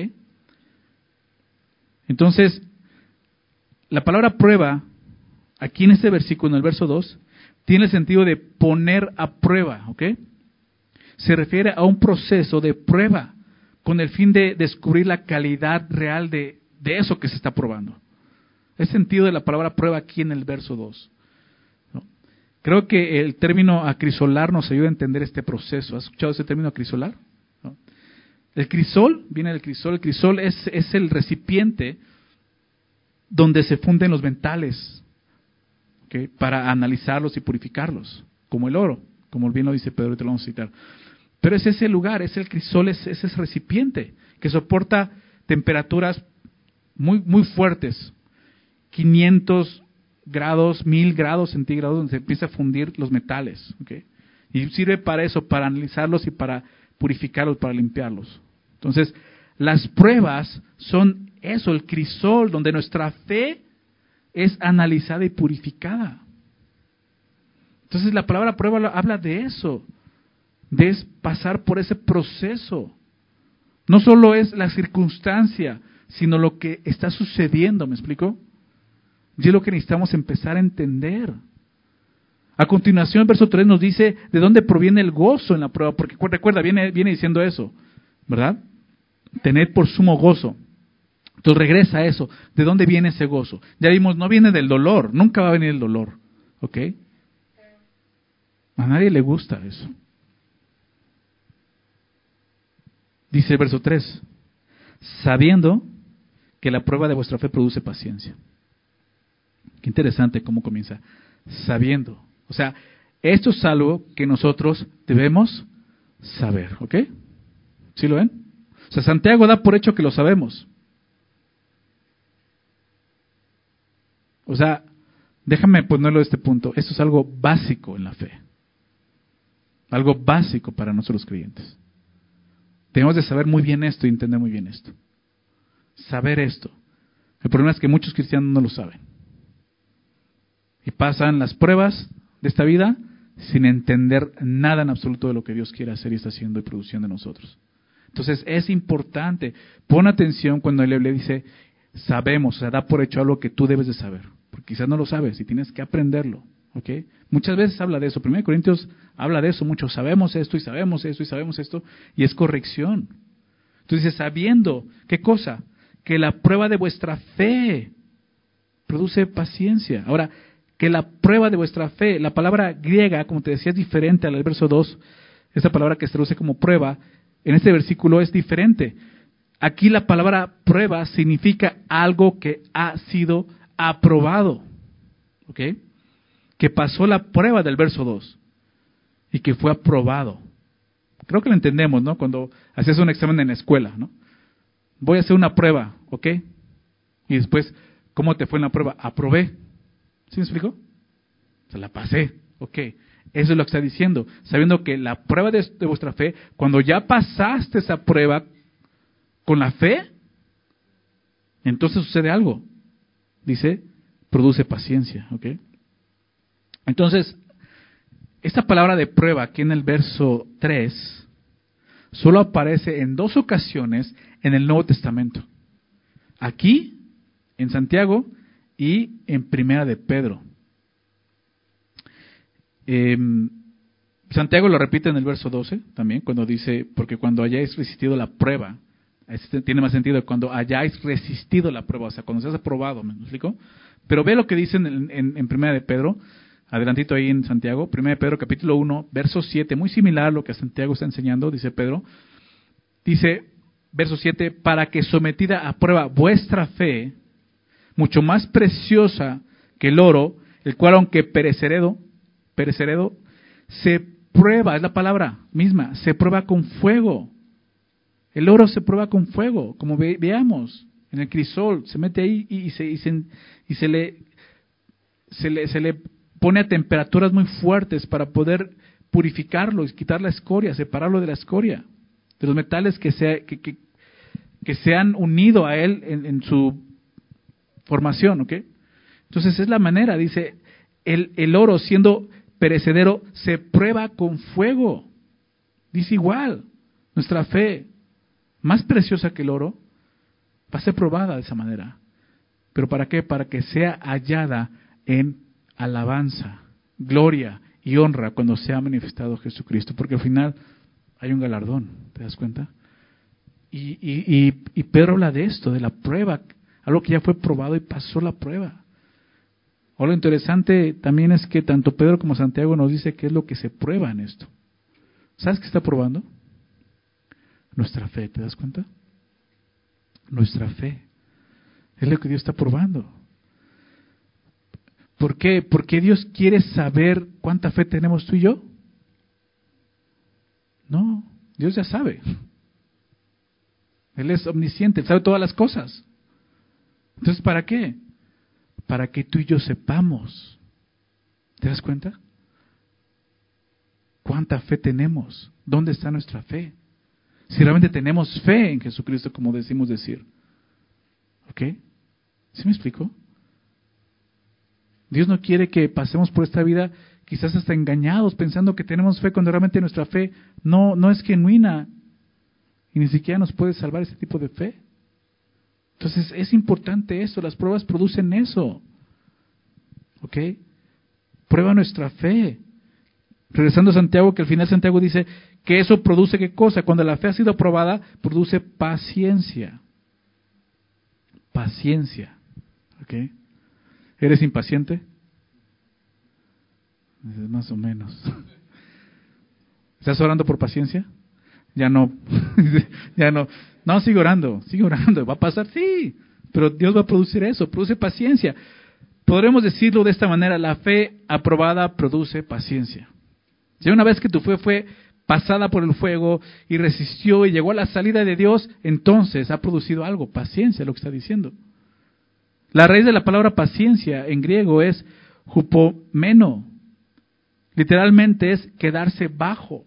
Entonces, la palabra prueba, aquí en este versículo, en el verso 2, tiene el sentido de poner a prueba, ¿ok? Se refiere a un proceso de prueba con el fin de descubrir la calidad real de eso que se está probando. Es sentido de la palabra prueba aquí en el verso 2. ¿No? Creo que el término acrisolar nos ayuda a entender este proceso. ¿Has escuchado ese término acrisolar? ¿No? El crisol, viene del crisol. El crisol es el recipiente donde se funden los metales, ¿okay? Para analizarlos y purificarlos, como el oro, como bien lo dice Pedro, y te lo vamos a citar. Pero es ese lugar, es el crisol, es ese recipiente que soporta temperaturas muy, muy fuertes, 500 grados, 1000 grados centígrados, donde se empieza a fundir los metales, ¿okay? Y sirve para eso, para analizarlos y para purificarlos, para limpiarlos. Entonces, las pruebas son eso, el crisol, donde nuestra fe es analizada y purificada. Entonces, la palabra prueba habla de eso, de pasar por ese proceso. No solo es la circunstancia, sino lo que está sucediendo, ¿me explico? Y es lo que necesitamos empezar a entender. A continuación, el verso 3 nos dice de dónde proviene el gozo en la prueba, porque recuerda, viene diciendo eso, ¿verdad? Tened por sumo gozo. Entonces regresa a eso. ¿De dónde viene ese gozo? Ya vimos, no viene del dolor, nunca va a venir el dolor, ¿ok? A nadie le gusta eso. Dice el verso 3, sabiendo que la prueba de vuestra fe produce paciencia. Qué interesante cómo comienza. Sabiendo. O sea, esto es algo que nosotros debemos saber, ¿ok? ¿Sí lo ven? O sea, Santiago da por hecho que lo sabemos. O sea, déjame ponerlo de este punto. Esto es algo básico en la fe. Algo básico para nosotros los creyentes. Tenemos de saber muy bien esto y entender muy bien esto. Saber esto. El problema es que muchos cristianos no lo saben. Y pasan las pruebas de esta vida sin entender nada en absoluto de lo que Dios quiere hacer y está haciendo y produciendo en nosotros. Entonces es importante, pon atención cuando el le dice, sabemos, o sea, da por hecho algo que tú debes de saber, porque quizás no lo sabes y tienes que aprenderlo, ¿ok? Muchas veces habla de eso, 1 Corintios habla de eso mucho, sabemos esto y sabemos esto y sabemos esto, y es corrección. Entonces dice, sabiendo, ¿qué cosa? Que la prueba de vuestra fe produce paciencia. Ahora, que la prueba de vuestra fe, la palabra griega, como te decía, es diferente al verso 2, esa palabra que se traduce como prueba, en este versículo es diferente. Aquí la palabra prueba significa algo que ha sido aprobado, ¿ok? Que pasó la prueba del verso 2 y que fue aprobado. Creo que lo entendemos, ¿no? Cuando haces un examen en la escuela, ¿no? Voy a hacer una prueba, ¿ok? Y después, ¿cómo te fue en la prueba? Aprobé. ¿Sí me explico? Se la pasé, ok. Eso es lo que está diciendo. Sabiendo que la prueba de vuestra fe, cuando ya pasaste esa prueba con la fe, entonces sucede algo. Dice, produce paciencia, ok. Entonces, esta palabra de prueba aquí en el verso 3 solo aparece en 2 ocasiones en el Nuevo Testamento. Aquí, en Santiago, y en Primera de Pedro. Santiago lo repite en el verso 12 también, cuando dice, porque cuando hayáis resistido la prueba, tiene más sentido, cuando hayáis resistido la prueba, o sea, cuando seas aprobado, ¿me explico? Pero ve lo que dice en Primera de Pedro, adelantito ahí en Santiago, Primera de Pedro capítulo 1, verso 7, muy similar a lo que Santiago está enseñando, dice Pedro, dice, verso 7, para que sometida a prueba vuestra fe, mucho más preciosa que el oro, el cual aunque perecerero, se prueba, es la palabra misma, se prueba con fuego. El oro se prueba con fuego, como veamos en el crisol, se mete ahí y se le pone a temperaturas muy fuertes para poder purificarlo y quitar la escoria, separarlo de la escoria, de los metales que se han unido a él en su formación, ¿ok? Entonces es la manera, dice, el oro siendo perecedero se prueba con fuego. Dice igual, nuestra fe, más preciosa que el oro, va a ser probada de esa manera. ¿Pero para qué? Para que sea hallada en alabanza, gloria y honra cuando sea manifestado Jesucristo. Porque al final hay un galardón, ¿te das cuenta? Y Pedro habla de esto, de la prueba, algo que ya fue probado y pasó la prueba. Ahora lo interesante también es que tanto Pedro como Santiago nos dice qué es lo que se prueba en esto. ¿Sabes qué está probando? Nuestra fe, ¿te das cuenta? Nuestra fe. Es lo que Dios está probando. ¿Por qué? Porque Dios quiere saber cuánta fe tenemos tú y yo. No, Dios ya sabe. Él es omnisciente, Él sabe todas las cosas. Entonces, ¿para qué? Para que tú y yo sepamos. ¿Te das cuenta? ¿Cuánta fe tenemos? ¿Dónde está nuestra fe? Si realmente tenemos fe en Jesucristo, como decimos decir. ¿Ok? ¿Sí me explico? Dios no quiere que pasemos por esta vida quizás hasta engañados, pensando que tenemos fe cuando realmente nuestra fe no es genuina y ni siquiera nos puede salvar ese tipo de fe. Entonces es importante eso, las pruebas producen eso. ¿Ok? Prueba nuestra fe. Regresando a Santiago, que al final Santiago dice que eso produce ¿qué cosa? Cuando la fe ha sido probada, produce paciencia. Paciencia. ¿Ok? ¿Eres impaciente? Más o menos. ¿Estás orando por paciencia? Ya no. Ya no. No, sigue orando. ¿Va a pasar? Sí. Pero Dios va a producir eso. Produce paciencia. Podremos decirlo de esta manera. La fe aprobada produce paciencia. Si una vez que tu fe fue pasada por el fuego y resistió y llegó a la salida de Dios, entonces ha producido algo. Paciencia, lo que está diciendo. La raíz de la palabra paciencia en griego es hupomeno. Literalmente es quedarse bajo.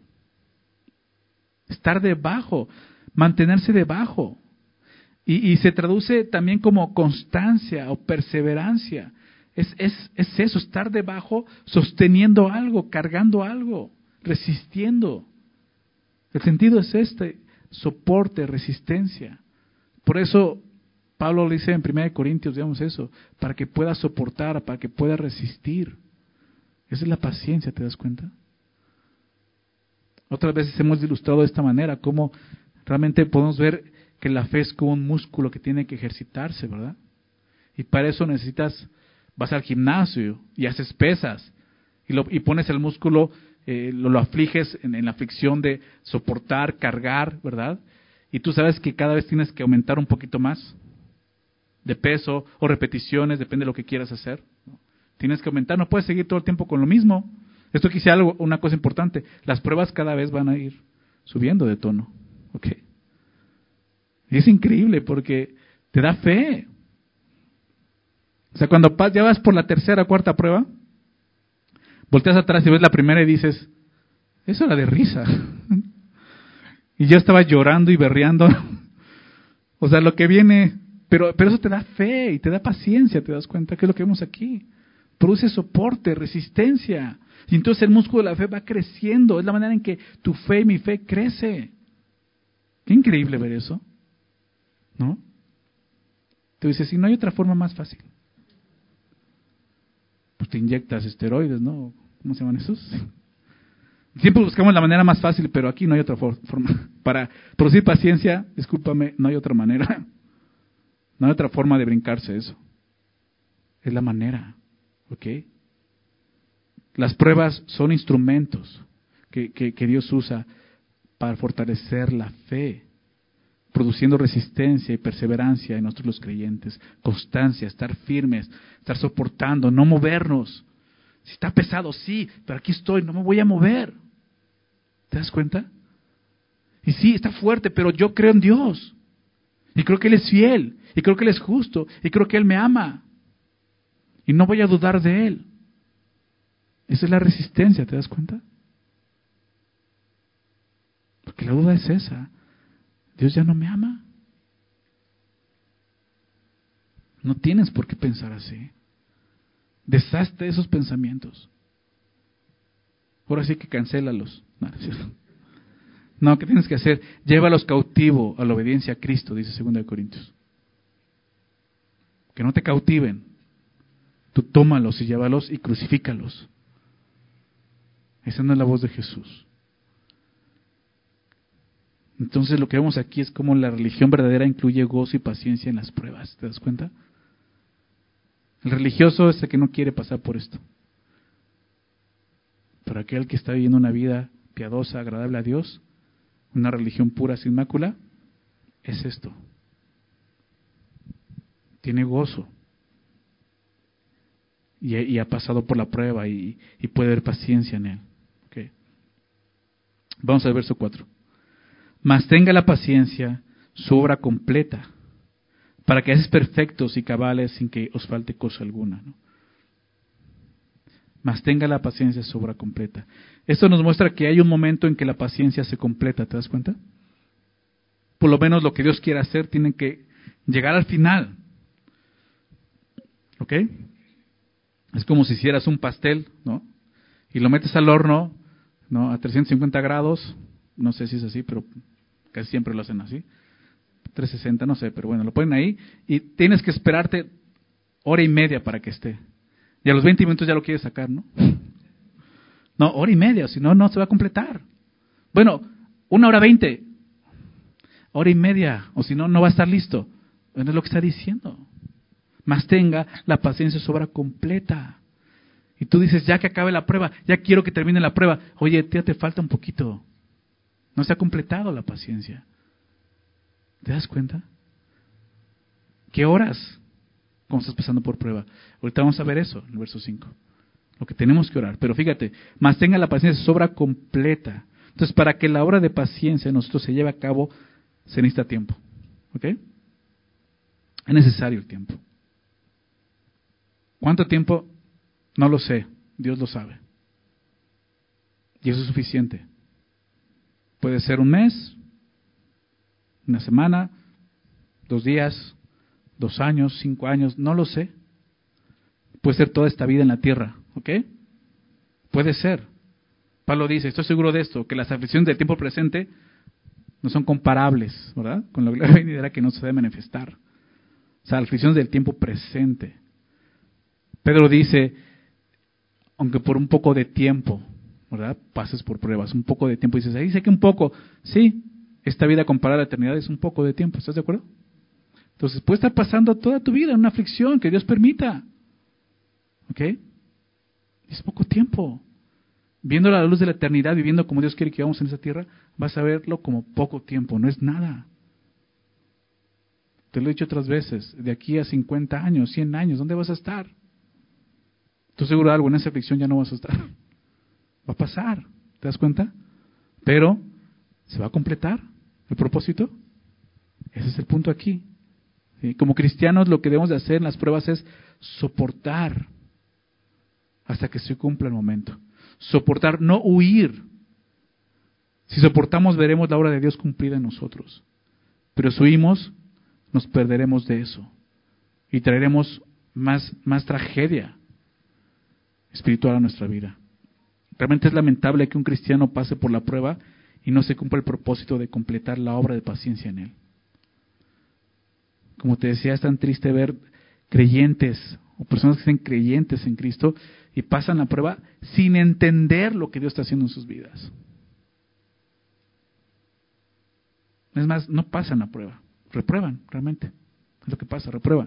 Estar debajo. Mantenerse debajo. Y se traduce también como constancia o perseverancia. Es eso, estar debajo, sosteniendo algo, cargando algo, resistiendo. El sentido es soporte, resistencia. Por eso Pablo le dice en 1 Corintios, digamos eso, para que pueda soportar, para que pueda resistir. Esa es la paciencia, ¿te das cuenta? Otras veces hemos ilustrado de esta manera, cómo realmente podemos ver que la fe es como un músculo que tiene que ejercitarse, ¿verdad? Y para eso vas al gimnasio y haces pesas y pones el músculo, lo afliges en la fricción de soportar, cargar, ¿verdad? Y tú sabes que cada vez tienes que aumentar un poquito más de peso o repeticiones, depende de lo que quieras hacer, ¿no? Tienes que aumentar, no puedes seguir todo el tiempo con lo mismo. Esto quizá una cosa importante, las pruebas cada vez van a ir subiendo de tono, ¿ok? Y es increíble porque te da fe. O sea, cuando ya vas por la tercera o cuarta prueba, volteas atrás y ves la primera y dices, eso era de risa. Y ya estaba llorando y berreando. O sea, lo que viene, pero eso te da fe y te da paciencia, ¿te das cuenta? ¿Qué es lo que vemos aquí? Produce soporte, resistencia. Y entonces el músculo de la fe va creciendo. Es la manera en que tu fe y mi fe crece. Qué increíble ver eso, ¿no? Te dices, si no hay otra forma más fácil, pues te inyectas esteroides, ¿no? ¿Cómo se llaman esos? Siempre buscamos la manera más fácil, pero aquí no hay otra forma. Para producir paciencia, discúlpame, no hay otra manera. No hay otra forma de brincarse eso. Es la manera, ¿ok? Las pruebas son instrumentos que Dios usa para fortalecer la fe, produciendo resistencia y perseverancia en nosotros los creyentes, constancia, estar firmes, estar soportando, no movernos. Si está pesado, sí, pero aquí estoy, no me voy a mover. ¿Te das cuenta? Y sí, está fuerte, pero yo creo en Dios. Y creo que Él es fiel, y creo que Él es justo, y creo que Él me ama. Y no voy a dudar de Él. Esa es la resistencia, ¿te das cuenta? Porque la duda es esa. Dios ya no me ama. No tienes por qué pensar así. Deshazte esos pensamientos. Ahora sí que cancélalos. No, ¿qué tienes que hacer? Llévalos cautivo a la obediencia a Cristo, dice 2 Corintios. Que no te cautiven. Tú tómalos y llévalos y crucifícalos. Esa no es la voz de Jesús. Entonces lo que vemos aquí es cómo la religión verdadera incluye gozo y paciencia en las pruebas. ¿Te das cuenta? El religioso es el que no quiere pasar por esto. Pero aquel que está viviendo una vida piadosa, agradable a Dios, una religión pura, sin mácula, es esto. Tiene gozo. Y ha pasado por la prueba y puede haber paciencia en él. Okay. Vamos al verso 4. Mas tenga la paciencia su obra completa, para que seáis perfectos y cabales sin que os falte cosa alguna, ¿no? Mas tenga la paciencia su obra completa. Esto nos muestra que hay un momento en que la paciencia se completa, ¿te das cuenta? Por lo menos lo que Dios quiere hacer tiene que llegar al final. ¿Ok? Es como si hicieras un pastel, ¿no? Y lo metes al horno, ¿no? A 350 grados, no sé si es así, pero casi siempre lo hacen así. 360, no sé, pero bueno, lo ponen ahí y tienes que esperarte hora y media para que esté. Y a los 20 minutos ya lo quieres sacar, ¿no? No, hora y media, si no, no se va a completar. Bueno, 1:20, hora y media, o si no, no va a estar listo. Bueno, es lo que está diciendo. Mas tenga la paciencia su obra completa. Y tú dices, ya que acabe la prueba, ya quiero que termine la prueba. Oye, ya te falta un poquito. No se ha completado la paciencia. ¿Te das cuenta? ¿Qué horas? Como estás pasando por prueba. Ahorita vamos a ver eso, en el verso 5. Lo que tenemos que orar. Pero fíjate, más tenga la paciencia su obra completa. Entonces, para que la obra de paciencia en nosotros se lleve a cabo, se necesita tiempo. ¿Ok? Es necesario el tiempo. ¿Cuánto tiempo? No lo sé. Dios lo sabe. Y eso es suficiente. Puede ser un mes, una semana, 2 días, 2 años, 5 años, no lo sé. Puede ser toda esta vida en la tierra, ¿ok? Puede ser. Pablo dice, estoy seguro de esto, que las aflicciones del tiempo presente no son comparables, ¿verdad? Con la gloria venidera que no se debe manifestar. O sea, las aflicciones del tiempo presente. Pedro dice, aunque por un poco de tiempo, ¿verdad? Pases por pruebas, un poco de tiempo. Y dices, ahí sé que un poco, sí, esta vida comparada a la eternidad es un poco de tiempo, ¿estás de acuerdo? Entonces, puede estar pasando toda tu vida en una aflicción que Dios permita. ¿Ok? Es poco tiempo. Viendo la luz de la eternidad, viviendo como Dios quiere que vivamos en esa tierra, vas a verlo como poco tiempo, no es nada. Te lo he dicho otras veces, de aquí a 50 años, 100 años, ¿dónde vas a estar? Estoy seguro de algo, en esa aflicción ya no vas a estar. Va a pasar, ¿te das cuenta? Pero, ¿se va a completar el propósito? Ese es el punto aquí. ¿Sí? Como cristianos lo que debemos de hacer en las pruebas es soportar hasta que se cumpla el momento. Soportar, no huir. Si soportamos veremos la obra de Dios cumplida en nosotros. Pero si huimos, nos perderemos de eso. Y traeremos más tragedia espiritual a nuestra vida. Realmente es lamentable que un cristiano pase por la prueba y no se cumpla el propósito de completar la obra de paciencia en él. Como te decía, es tan triste ver creyentes o personas que sean creyentes en Cristo y pasan la prueba sin entender lo que Dios está haciendo en sus vidas. Es más, no pasan la prueba, reprueban realmente. Es lo que pasa, reprueban.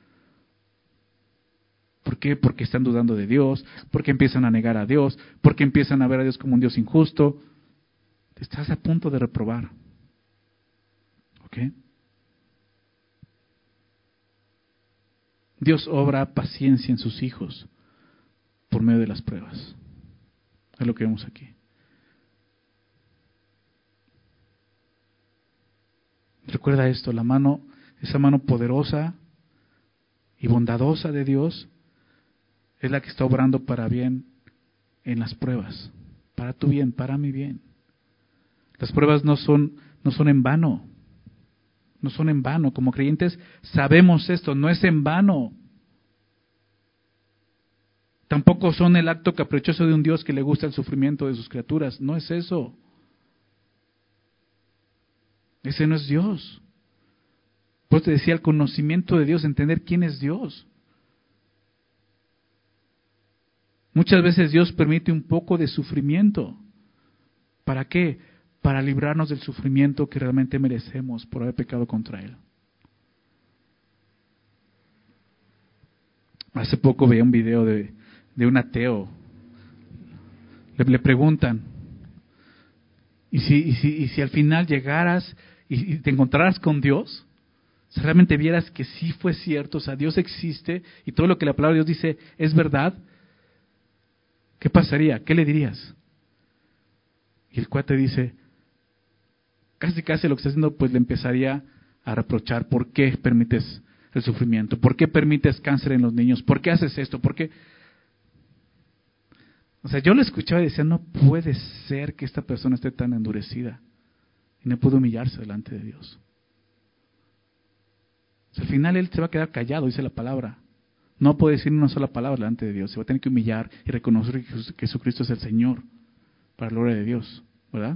¿Por qué? Porque están dudando de Dios, porque empiezan a negar a Dios, porque empiezan a ver a Dios como un Dios injusto. Estás a punto de reprobar. ¿Ok? Dios obra paciencia en sus hijos por medio de las pruebas. Es lo que vemos aquí. Recuerda esto, esa mano poderosa y bondadosa de Dios es la que está obrando para bien en las pruebas, para tu bien, para mi bien. Las pruebas no son en vano, no son en vano. Como creyentes sabemos esto, no es en vano. Tampoco son el acto caprichoso de un Dios que le gusta el sufrimiento de sus criaturas, no es eso. Ese no es Dios. Pues te decía, el conocimiento de Dios, entender quién es Dios. Muchas veces Dios permite un poco de sufrimiento. ¿Para qué? Para librarnos del sufrimiento que realmente merecemos por haber pecado contra Él. Hace poco veía un video de un ateo. Le preguntan, ¿y si al final llegaras y te encontraras con Dios? Si realmente vieras que sí fue cierto, o sea, Dios existe y todo lo que la palabra de Dios dice es verdad, ¿qué pasaría? ¿Qué le dirías? Y el cuate dice, casi lo que está haciendo, pues le empezaría a reprochar, ¿por qué permites el sufrimiento? ¿Por qué permites cáncer en los niños? ¿Por qué haces esto? ¿Por qué? O sea, yo lo escuchaba y decía, no puede ser que esta persona esté tan endurecida y no puede humillarse delante de Dios. O sea, al final él se va a quedar callado, dice la palabra. No puede decir una sola palabra delante de Dios. Se va a tener que humillar y reconocer que Jesucristo es el Señor para la gloria de Dios, ¿verdad?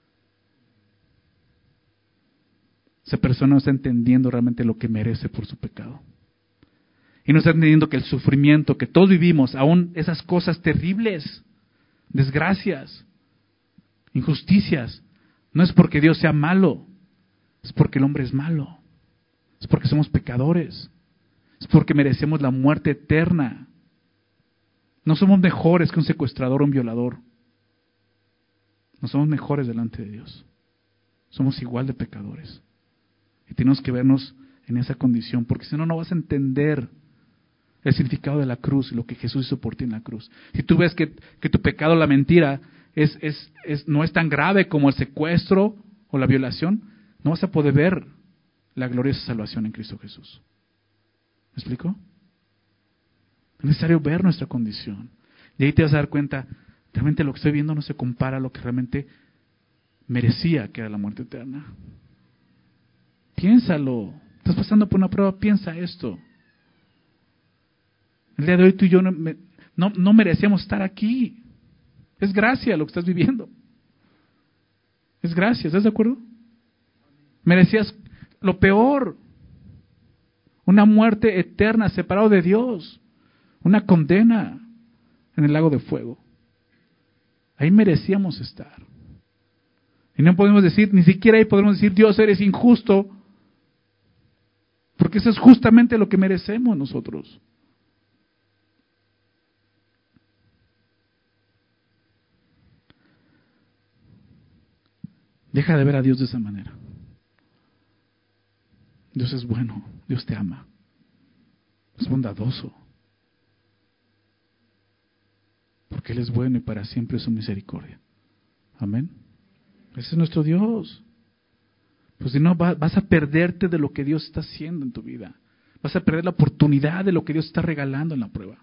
Esa persona no está entendiendo realmente lo que merece por su pecado. Y no está entendiendo que el sufrimiento que todos vivimos, aún esas cosas terribles, desgracias, injusticias, no es porque Dios sea malo, es porque el hombre es malo. Es porque somos pecadores. Es porque merecemos la muerte eterna. No somos mejores que un secuestrador o un violador. No somos mejores delante de Dios. Somos igual de pecadores. Y tenemos que vernos en esa condición, porque si no, no vas a entender el significado de la cruz y lo que Jesús hizo por ti en la cruz. Si tú ves que tu pecado, la mentira, no es tan grave como el secuestro o la violación, no vas a poder ver la gloriosa salvación en Cristo Jesús. ¿Me explico? Es necesario ver nuestra condición. Y ahí te vas a dar cuenta, realmente lo que estoy viendo no se compara a lo que realmente merecía, que era la muerte eterna. Piénsalo. Estás pasando por una prueba, piensa esto. El día de hoy tú y yo no merecíamos estar aquí. Es gracia lo que estás viviendo. Es gracia, ¿estás de acuerdo? Merecías lo peor. Una muerte eterna, separado de Dios. Una condena en el lago de fuego. Ahí merecíamos estar. Y no podemos decir, ni siquiera ahí podemos decir, Dios, eres injusto. Porque eso es justamente lo que merecemos nosotros. Deja de ver a Dios de esa manera. Dios es bueno, Dios te ama, es bondadoso, porque Él es bueno y para siempre es su misericordia. Amén. Ese es nuestro Dios. Pues si no, vas a perderte de lo que Dios está haciendo en tu vida. Vas a perder la oportunidad de lo que Dios está regalando en la prueba.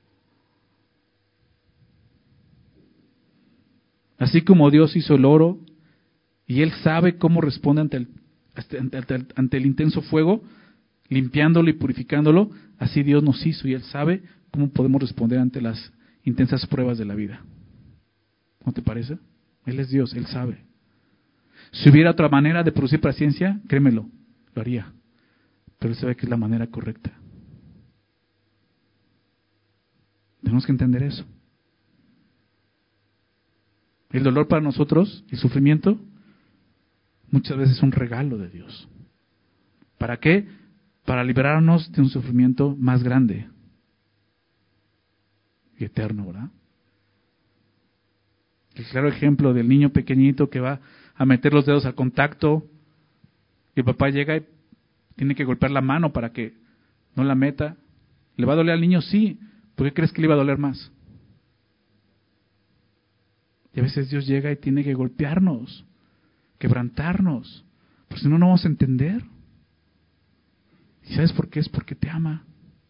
Así como Dios hizo el oro y Él sabe cómo responde ante el intenso fuego, limpiándolo y purificándolo, así Dios nos hizo y Él sabe cómo podemos responder ante las intensas pruebas de la vida. ¿No te parece? Él es Dios, Él sabe. Si hubiera otra manera de producir paciencia, créemelo, lo haría. Pero Él sabe que es la manera correcta. Tenemos que entender eso. El dolor para nosotros, el sufrimiento, muchas veces es un regalo de Dios. ¿Para qué? Para liberarnos de un sufrimiento más grande y eterno, ¿verdad? El claro ejemplo del niño pequeñito que va a meter los dedos al contacto y el papá llega y tiene que golpear la mano para que no la meta. ¿Le va a doler al niño? Sí. ¿Por qué crees que le iba a doler más? Y a veces Dios llega y tiene que golpearnos, quebrantarnos, porque si no, no vamos a entender. ¿Y sabes por qué? Es porque te ama.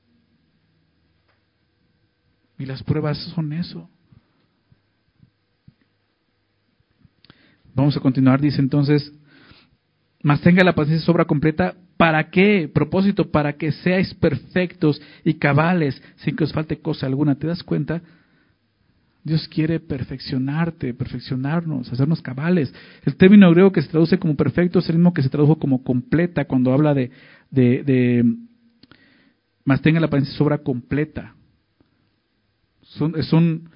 Y las pruebas son eso. Vamos a continuar, dice entonces, mas tenga la paciencia sobre completa, ¿para qué? Propósito, para que seáis perfectos y cabales, sin que os falte cosa alguna. ¿Te das cuenta? Dios quiere perfeccionarte, perfeccionarnos, hacernos cabales. El término griego que se traduce como perfecto es el mismo que se tradujo como completa cuando habla de mas tenga la paciencia sobre completa. Es un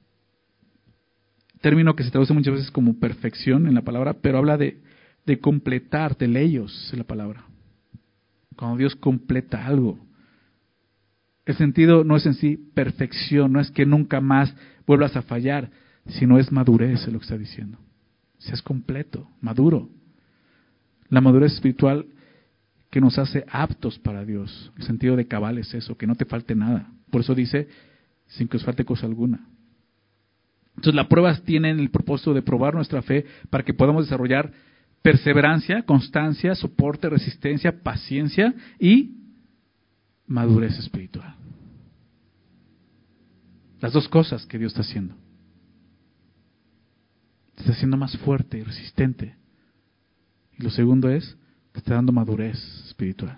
término que se traduce muchas veces como perfección en la palabra, pero habla de completar, de leyos en la palabra. Cuando Dios completa algo. El sentido no es en sí perfección, no es que nunca más vuelvas a fallar, sino es madurez, es lo que está diciendo. Seas completo, maduro. La madurez espiritual que nos hace aptos para Dios. El sentido de cabal es eso, que no te falte nada. Por eso dice, sin que os falte cosa alguna. Entonces las pruebas tienen el propósito de probar nuestra fe para que podamos desarrollar perseverancia, constancia, soporte, resistencia, paciencia y madurez espiritual. Las dos cosas que Dios está haciendo. Te está haciendo más fuerte y resistente. Y lo segundo es, te está dando madurez espiritual.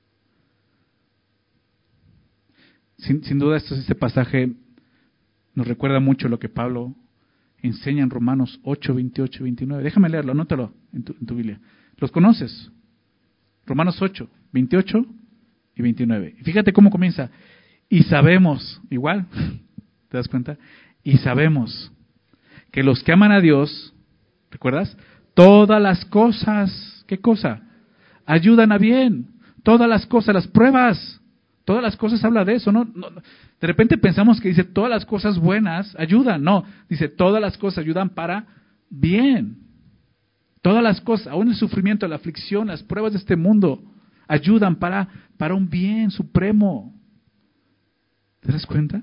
Sin duda este pasaje nos recuerda mucho lo que Pablo enseña en Romanos 8, 28 y 29. Déjame leerlo, anótalo en tu Biblia. ¿Los conoces? Romanos 8, 28 y 29. Y fíjate cómo comienza. Y sabemos, igual, ¿te das cuenta? Y sabemos que los que aman a Dios, ¿recuerdas? Todas las cosas, ¿qué cosa? Ayudan a bien. Todas las cosas, las pruebas, todas las cosas habla de eso, ¿no? De repente pensamos que dice todas las cosas buenas ayudan. No, dice todas las cosas ayudan para bien. Todas las cosas, aún el sufrimiento, la aflicción, las pruebas de este mundo, ayudan para un bien supremo. ¿Te das cuenta?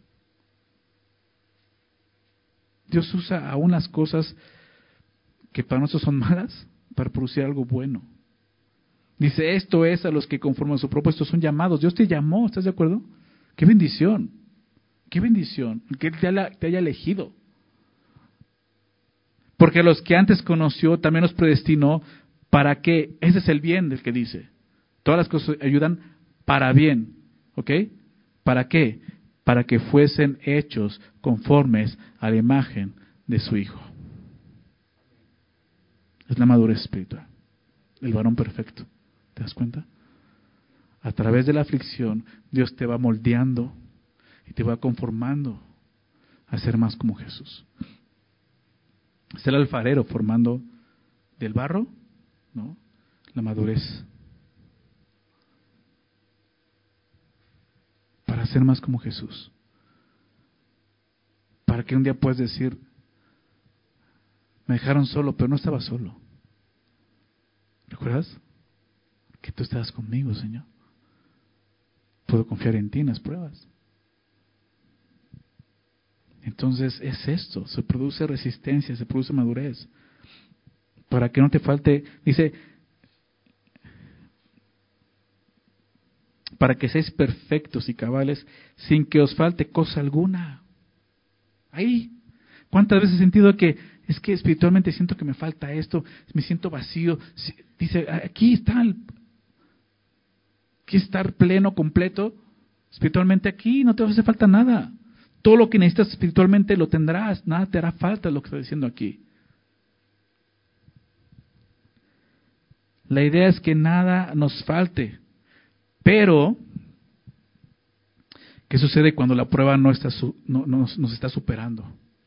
Dios usa aún las cosas que para nosotros son malas para producir algo bueno. Dice, esto es a los que conforme a su propósito son llamados. Dios te llamó, ¿estás de acuerdo? ¡Qué bendición! ¡Qué bendición! Que Él te haya elegido. Porque a los que antes conoció también los predestinó para que, ese es el bien del que dice. Todas las cosas ayudan para bien. ¿Ok? ¿Para qué? Para que fuesen hechos conformes a la imagen de su Hijo. Es la madurez espiritual. El varón perfecto. ¿Te das cuenta? A través de la aflicción, Dios te va moldeando y te va conformando a ser más como Jesús. Es el alfarero formando del barro, ¿no? La madurez. Para ser más como Jesús. Para que un día puedas decir, me dejaron solo, pero no estaba solo. ¿Recuerdas? Que tú estabas conmigo, Señor. Puedo confiar en ti en las pruebas. Entonces es esto, se produce resistencia, se produce madurez. Para que no te falte, dice, para que seáis perfectos y cabales sin que os falte cosa alguna. Ahí, ¿cuántas veces he sentido que es que espiritualmente siento que me falta esto, me siento vacío? Dice, aquí está estar pleno, completo, espiritualmente aquí no te hace falta nada. Todo lo que necesitas espiritualmente lo tendrás, nada te hará falta, es lo que está diciendo aquí. La idea es que nada nos falte, pero ¿Qué sucede cuando la prueba no está nos está superando?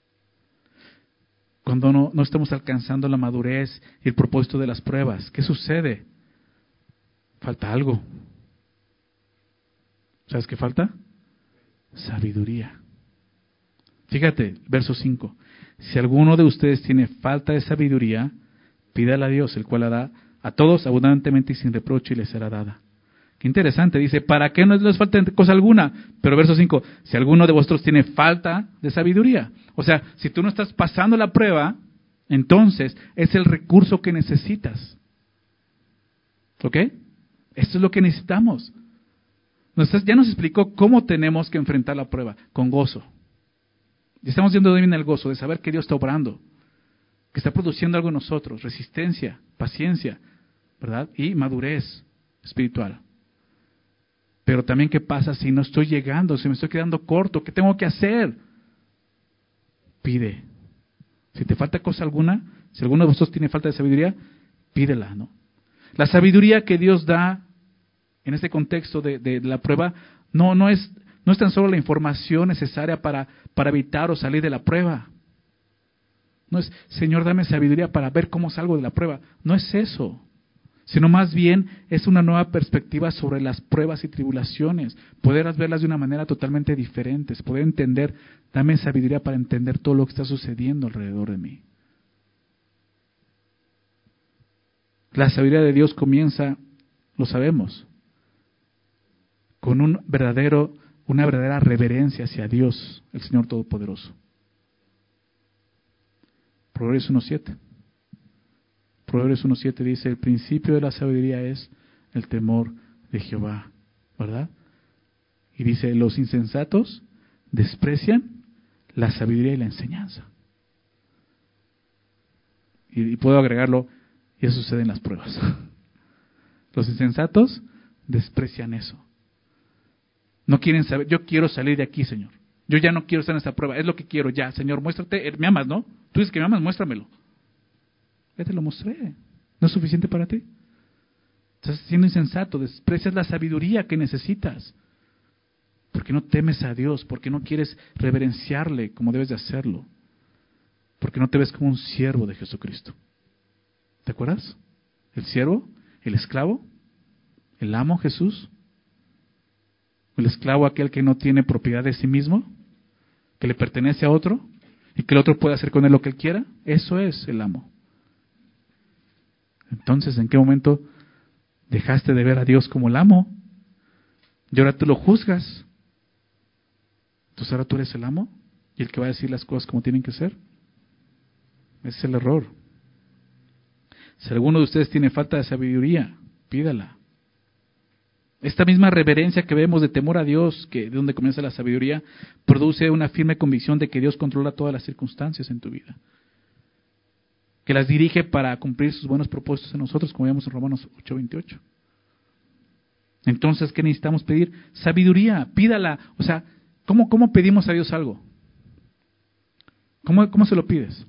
Cuando no estamos alcanzando la madurez y el propósito de las pruebas, ¿qué sucede? Falta algo. ¿Sabes qué falta? Sabiduría. Fíjate, verso 5. Si alguno de ustedes tiene falta de sabiduría, pídala a Dios, el cual la da a todos abundantemente y sin reproche y les será dada. Qué interesante, dice, ¿para qué no les falta cosa alguna? Pero verso 5, si alguno de vosotros tiene falta de sabiduría. O sea, si tú no estás pasando la prueba, entonces es el recurso que necesitas. ¿Ok? Esto es lo que necesitamos. Ya nos explicó cómo tenemos que enfrentar la prueba, con gozo. Y estamos viendo bien el gozo de saber que Dios está obrando, que está produciendo algo en nosotros, resistencia, paciencia, ¿verdad? Y madurez espiritual. Pero también, ¿qué pasa si no estoy llegando, si me estoy quedando corto? ¿Qué tengo que hacer? Pide. Si te falta cosa alguna, si alguno de vosotros tiene falta de sabiduría, pídela, ¿no? La sabiduría que Dios da en este contexto de la prueba no es tan solo la información necesaria para evitar o salir de la prueba. No es, Señor, dame sabiduría para ver cómo salgo de la prueba. No es eso. Sino más bien es una nueva perspectiva sobre las pruebas y tribulaciones, poder verlas de una manera totalmente diferente, poder entender, dame sabiduría para entender todo lo que está sucediendo alrededor de mí. La sabiduría de Dios comienza, lo sabemos, con una verdadera reverencia hacia Dios, el Señor Todopoderoso. Proverbios 1:7. Proverbios 1:7 dice, el principio de la sabiduría es el temor de Jehová, ¿verdad? Y dice, los insensatos desprecian la sabiduría y la enseñanza. Y puedo agregarlo, y eso sucede en las pruebas. Los insensatos desprecian eso. No quieren saber, yo quiero salir de aquí, Señor. Yo ya no quiero estar en esta prueba, es lo que quiero ya. Señor, muéstrate, me amas, ¿no? Tú dices que me amas, muéstramelo. Ya te lo mostré. ¿No es suficiente para ti? Estás siendo insensato, desprecias la sabiduría que necesitas. Porque no temes a Dios, porque no quieres reverenciarle como debes de hacerlo. Porque no te ves como un siervo de Jesucristo. ¿Te acuerdas? El siervo, el esclavo, el amo Jesús. El esclavo aquel que no tiene propiedad de sí mismo, que le pertenece a otro y que el otro puede hacer con él lo que él quiera. Eso es el amo. Entonces, ¿en qué momento dejaste de ver a Dios como el amo? Y ahora tú lo juzgas. Entonces ahora tú eres el amo y el que va a decir las cosas como tienen que ser. Ese es el error. Si alguno de ustedes tiene falta de sabiduría, pídala. Esta misma reverencia que vemos de temor a Dios, que de donde comienza la sabiduría, produce una firme convicción de que Dios controla todas las circunstancias en tu vida. Que las dirige para cumplir sus buenos propósitos en nosotros, como vemos en Romanos 8:28. Entonces, ¿qué necesitamos pedir? Sabiduría, pídala. O sea, ¿cómo pedimos a Dios algo? ¿Cómo se lo pides?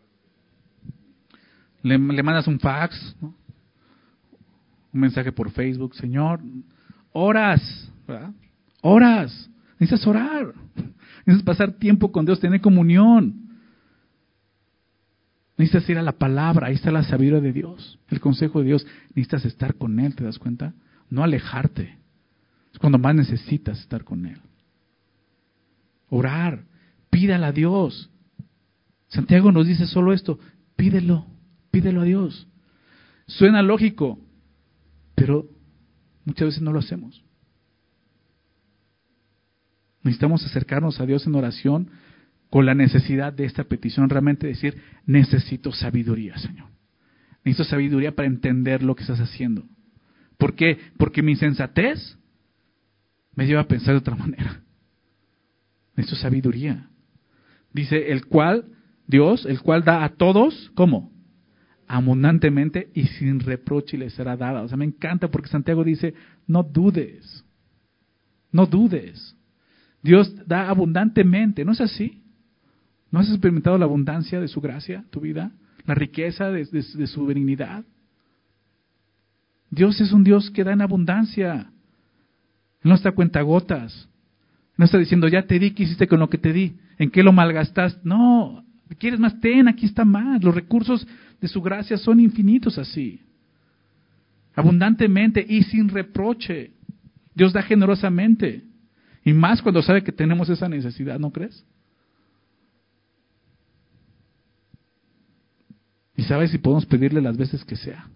Le mandas un fax, ¿no? Un mensaje por Facebook, Señor, oras, ¿verdad? Oras, necesitas orar, necesitas pasar tiempo con Dios, tener comunión. Necesitas ir a la palabra, ahí está la sabiduría de Dios, el consejo de Dios. Necesitas estar con Él, ¿te das cuenta? No alejarte. Es cuando más necesitas estar con Él. Orar, pídale a Dios. Santiago nos dice solo esto, pídelo a Dios. Suena lógico, pero muchas veces no lo hacemos. Necesitamos acercarnos a Dios en oración con la necesidad de esta petición, realmente decir, necesito sabiduría, Señor. Necesito sabiduría para entender lo que estás haciendo. ¿Por qué? Porque mi insensatez me lleva a pensar de otra manera. Necesito sabiduría. Dice, Dios, el cual da a todos, ¿cómo? Abundantemente y sin reproche les será dada. O sea, me encanta porque Santiago dice, no dudes. No dudes. Dios da abundantemente, ¿no es así? ¿No has experimentado la abundancia de su gracia, tu vida? La riqueza de su benignidad. Dios es un Dios que da en abundancia. Él no está a cuentagotas. No está diciendo, ya te di, ¿qué hiciste con lo que te di? ¿En qué lo malgastaste? No, ¿quieres más? Ten, aquí está más. Los recursos de su gracia son infinitos así. Abundantemente y sin reproche. Dios da generosamente. Y más cuando sabe que tenemos esa necesidad, ¿no crees? Y sabe si podemos pedirle las veces que sea.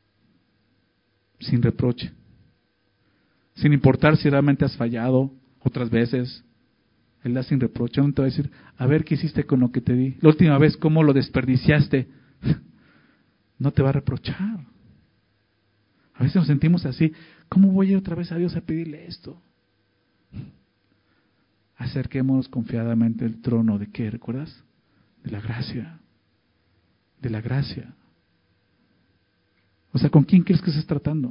Sin reproche. Sin importar si realmente has fallado otras veces. Él da sin reproche. No te va a decir, a ver qué hiciste con lo que te di. La última vez, ¿cómo lo desperdiciaste? No te va a reprochar. A veces nos sentimos así. ¿Cómo voy a ir otra vez a Dios a pedirle esto? Acerquémonos confiadamente al trono de ¿qué? ¿Recuerdas? De la gracia. De la gracia. O sea, ¿con quién crees que estás tratando?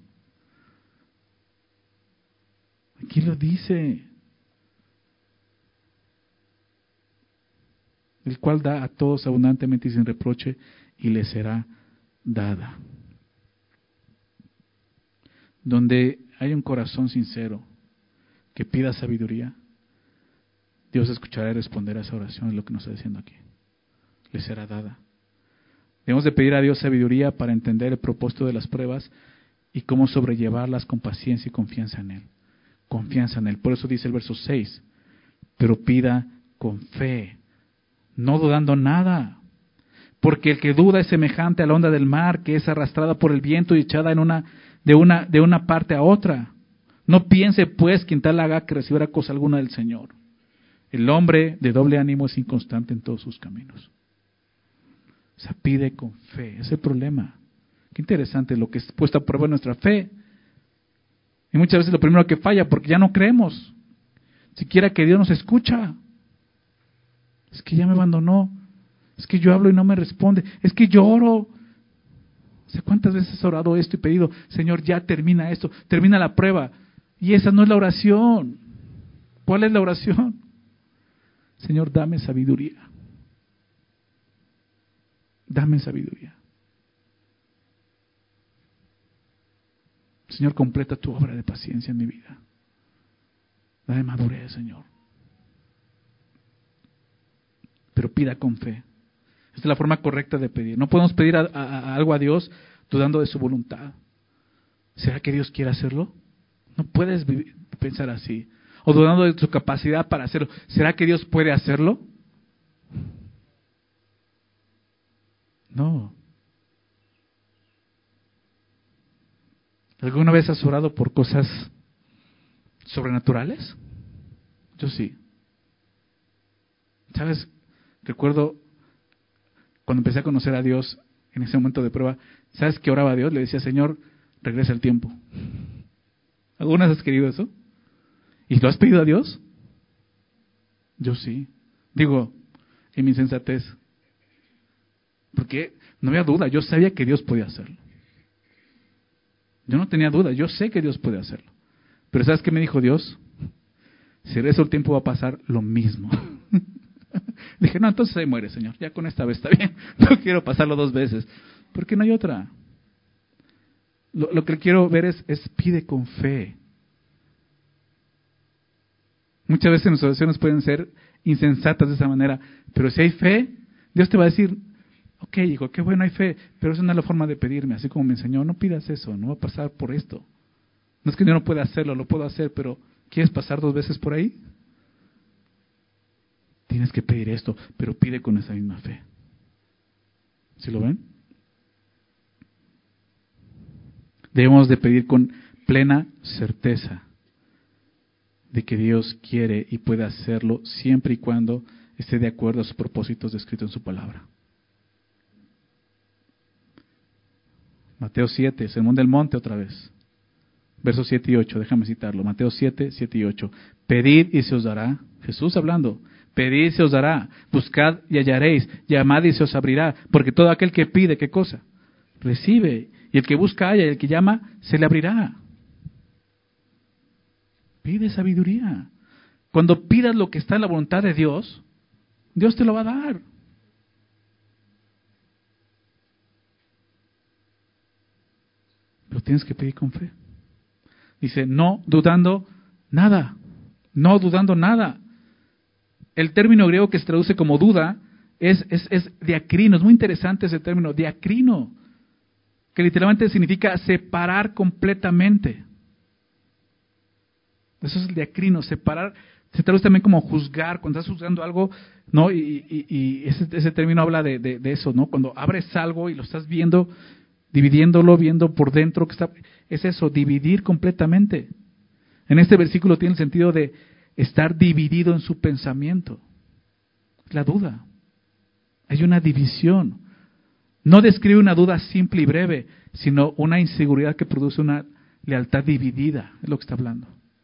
Aquí lo dice. El cual da a todos abundantemente y sin reproche, y les será dada. Donde hay un corazón sincero que pida sabiduría, Dios escuchará y responderá a esa oración, es lo que nos está diciendo aquí. Les será dada. Debemos de pedir a Dios sabiduría para entender el propósito de las pruebas y cómo sobrellevarlas con paciencia y confianza en Él. Confianza en Él. Por eso dice el verso 6, pero pida con fe, no dudando nada. Porque el que duda es semejante a la onda del mar, que es arrastrada por el viento y echada de una parte a otra. No piense pues quien tal haga que reciba cosa alguna del Señor. El hombre de doble ánimo es inconstante en todos sus caminos. O sea, pide con fe. Ese es el problema. Qué interesante lo que es puesto a prueba nuestra fe. Y muchas veces lo primero que falla, porque ya no creemos. Siquiera que Dios nos escucha. Es que ya me abandonó. Es que yo hablo y no me responde. Es que yo oro. O sea, ¿cuántas veces has orado esto y pedido, Señor, ya termina esto, termina la prueba? Y esa no es la oración. ¿Cuál es la oración? Señor, dame sabiduría. Dame sabiduría. Señor, completa tu obra de paciencia en mi vida. Dame madurez, Señor. Pero pida con fe. Esta es la forma correcta de pedir. No podemos pedir algo a Dios dudando de su voluntad. ¿Será que Dios quiere hacerlo? No puedes pensar así. O dudando de su capacidad para hacerlo. ¿Será que Dios puede hacerlo? No. ¿Alguna vez has orado por cosas sobrenaturales? Yo sí. ¿Sabes? Recuerdo cuando empecé a conocer a Dios en ese momento de prueba. ¿Sabes qué oraba a Dios? Le decía, Señor, regresa el tiempo. ¿Alguna vez has querido eso? ¿Y lo has pedido a Dios? Yo sí. Digo, en mi insensatez. Porque no había duda, yo sabía que Dios podía hacerlo. Yo no tenía duda, yo sé que Dios puede hacerlo. Pero ¿sabes qué me dijo Dios? Si regreso el tiempo va a pasar lo mismo. Dije, no, entonces ahí muere, Señor. Ya con esta vez está bien. No quiero pasarlo 2 veces. Porque no hay otra. Lo que quiero ver es pide con fe. Muchas veces nuestras oraciones pueden ser insensatas de esa manera. Pero si hay fe, Dios te va a decir, ok, hijo, qué bueno hay fe. Pero esa no es la forma de pedirme. Así como me enseñó, no pidas eso, no va a pasar por esto. No es que yo no pueda hacerlo, lo puedo hacer, pero ¿quieres pasar 2 veces por ahí? Tienes que pedir esto, pero pide con esa misma fe. ¿Sí lo ven? Debemos de pedir con plena certeza de que Dios quiere y puede hacerlo siempre y cuando esté de acuerdo a sus propósitos descritos en su palabra. Mateo 7, Sermón del Monte otra vez. Versos 7 y 8, déjame citarlo. Mateo 7, 7 y 8. Pedid y se os dará. Jesús hablando. Pedid y se os dará. Buscad y hallaréis. Llamad y se os abrirá. Porque todo aquel que pide, ¿qué cosa? Recibe. Y el que busca halla, y el que llama, se le abrirá. Pide sabiduría. Cuando pidas lo que está en la voluntad de Dios, Dios te lo va a dar. Pero tienes que pedir con fe. Dice, no dudando nada. no dudando nada. El término griego que se traduce como duda es diacrino. Es muy interesante ese término, diacrino, que literalmente significa separar completamente. Eso es el diacrino, separar. Se traduce también como juzgar, cuando estás juzgando algo, ¿no? Y ese término habla de eso, ¿no? Cuando abres algo y lo estás viendo, dividiéndolo, viendo por dentro, es eso, dividir completamente. En este versículo tiene el sentido de estar dividido en su pensamiento. La duda. Hay una división. No describe una duda simple y breve, sino una inseguridad que produce una lealtad dividida, es lo que está hablando.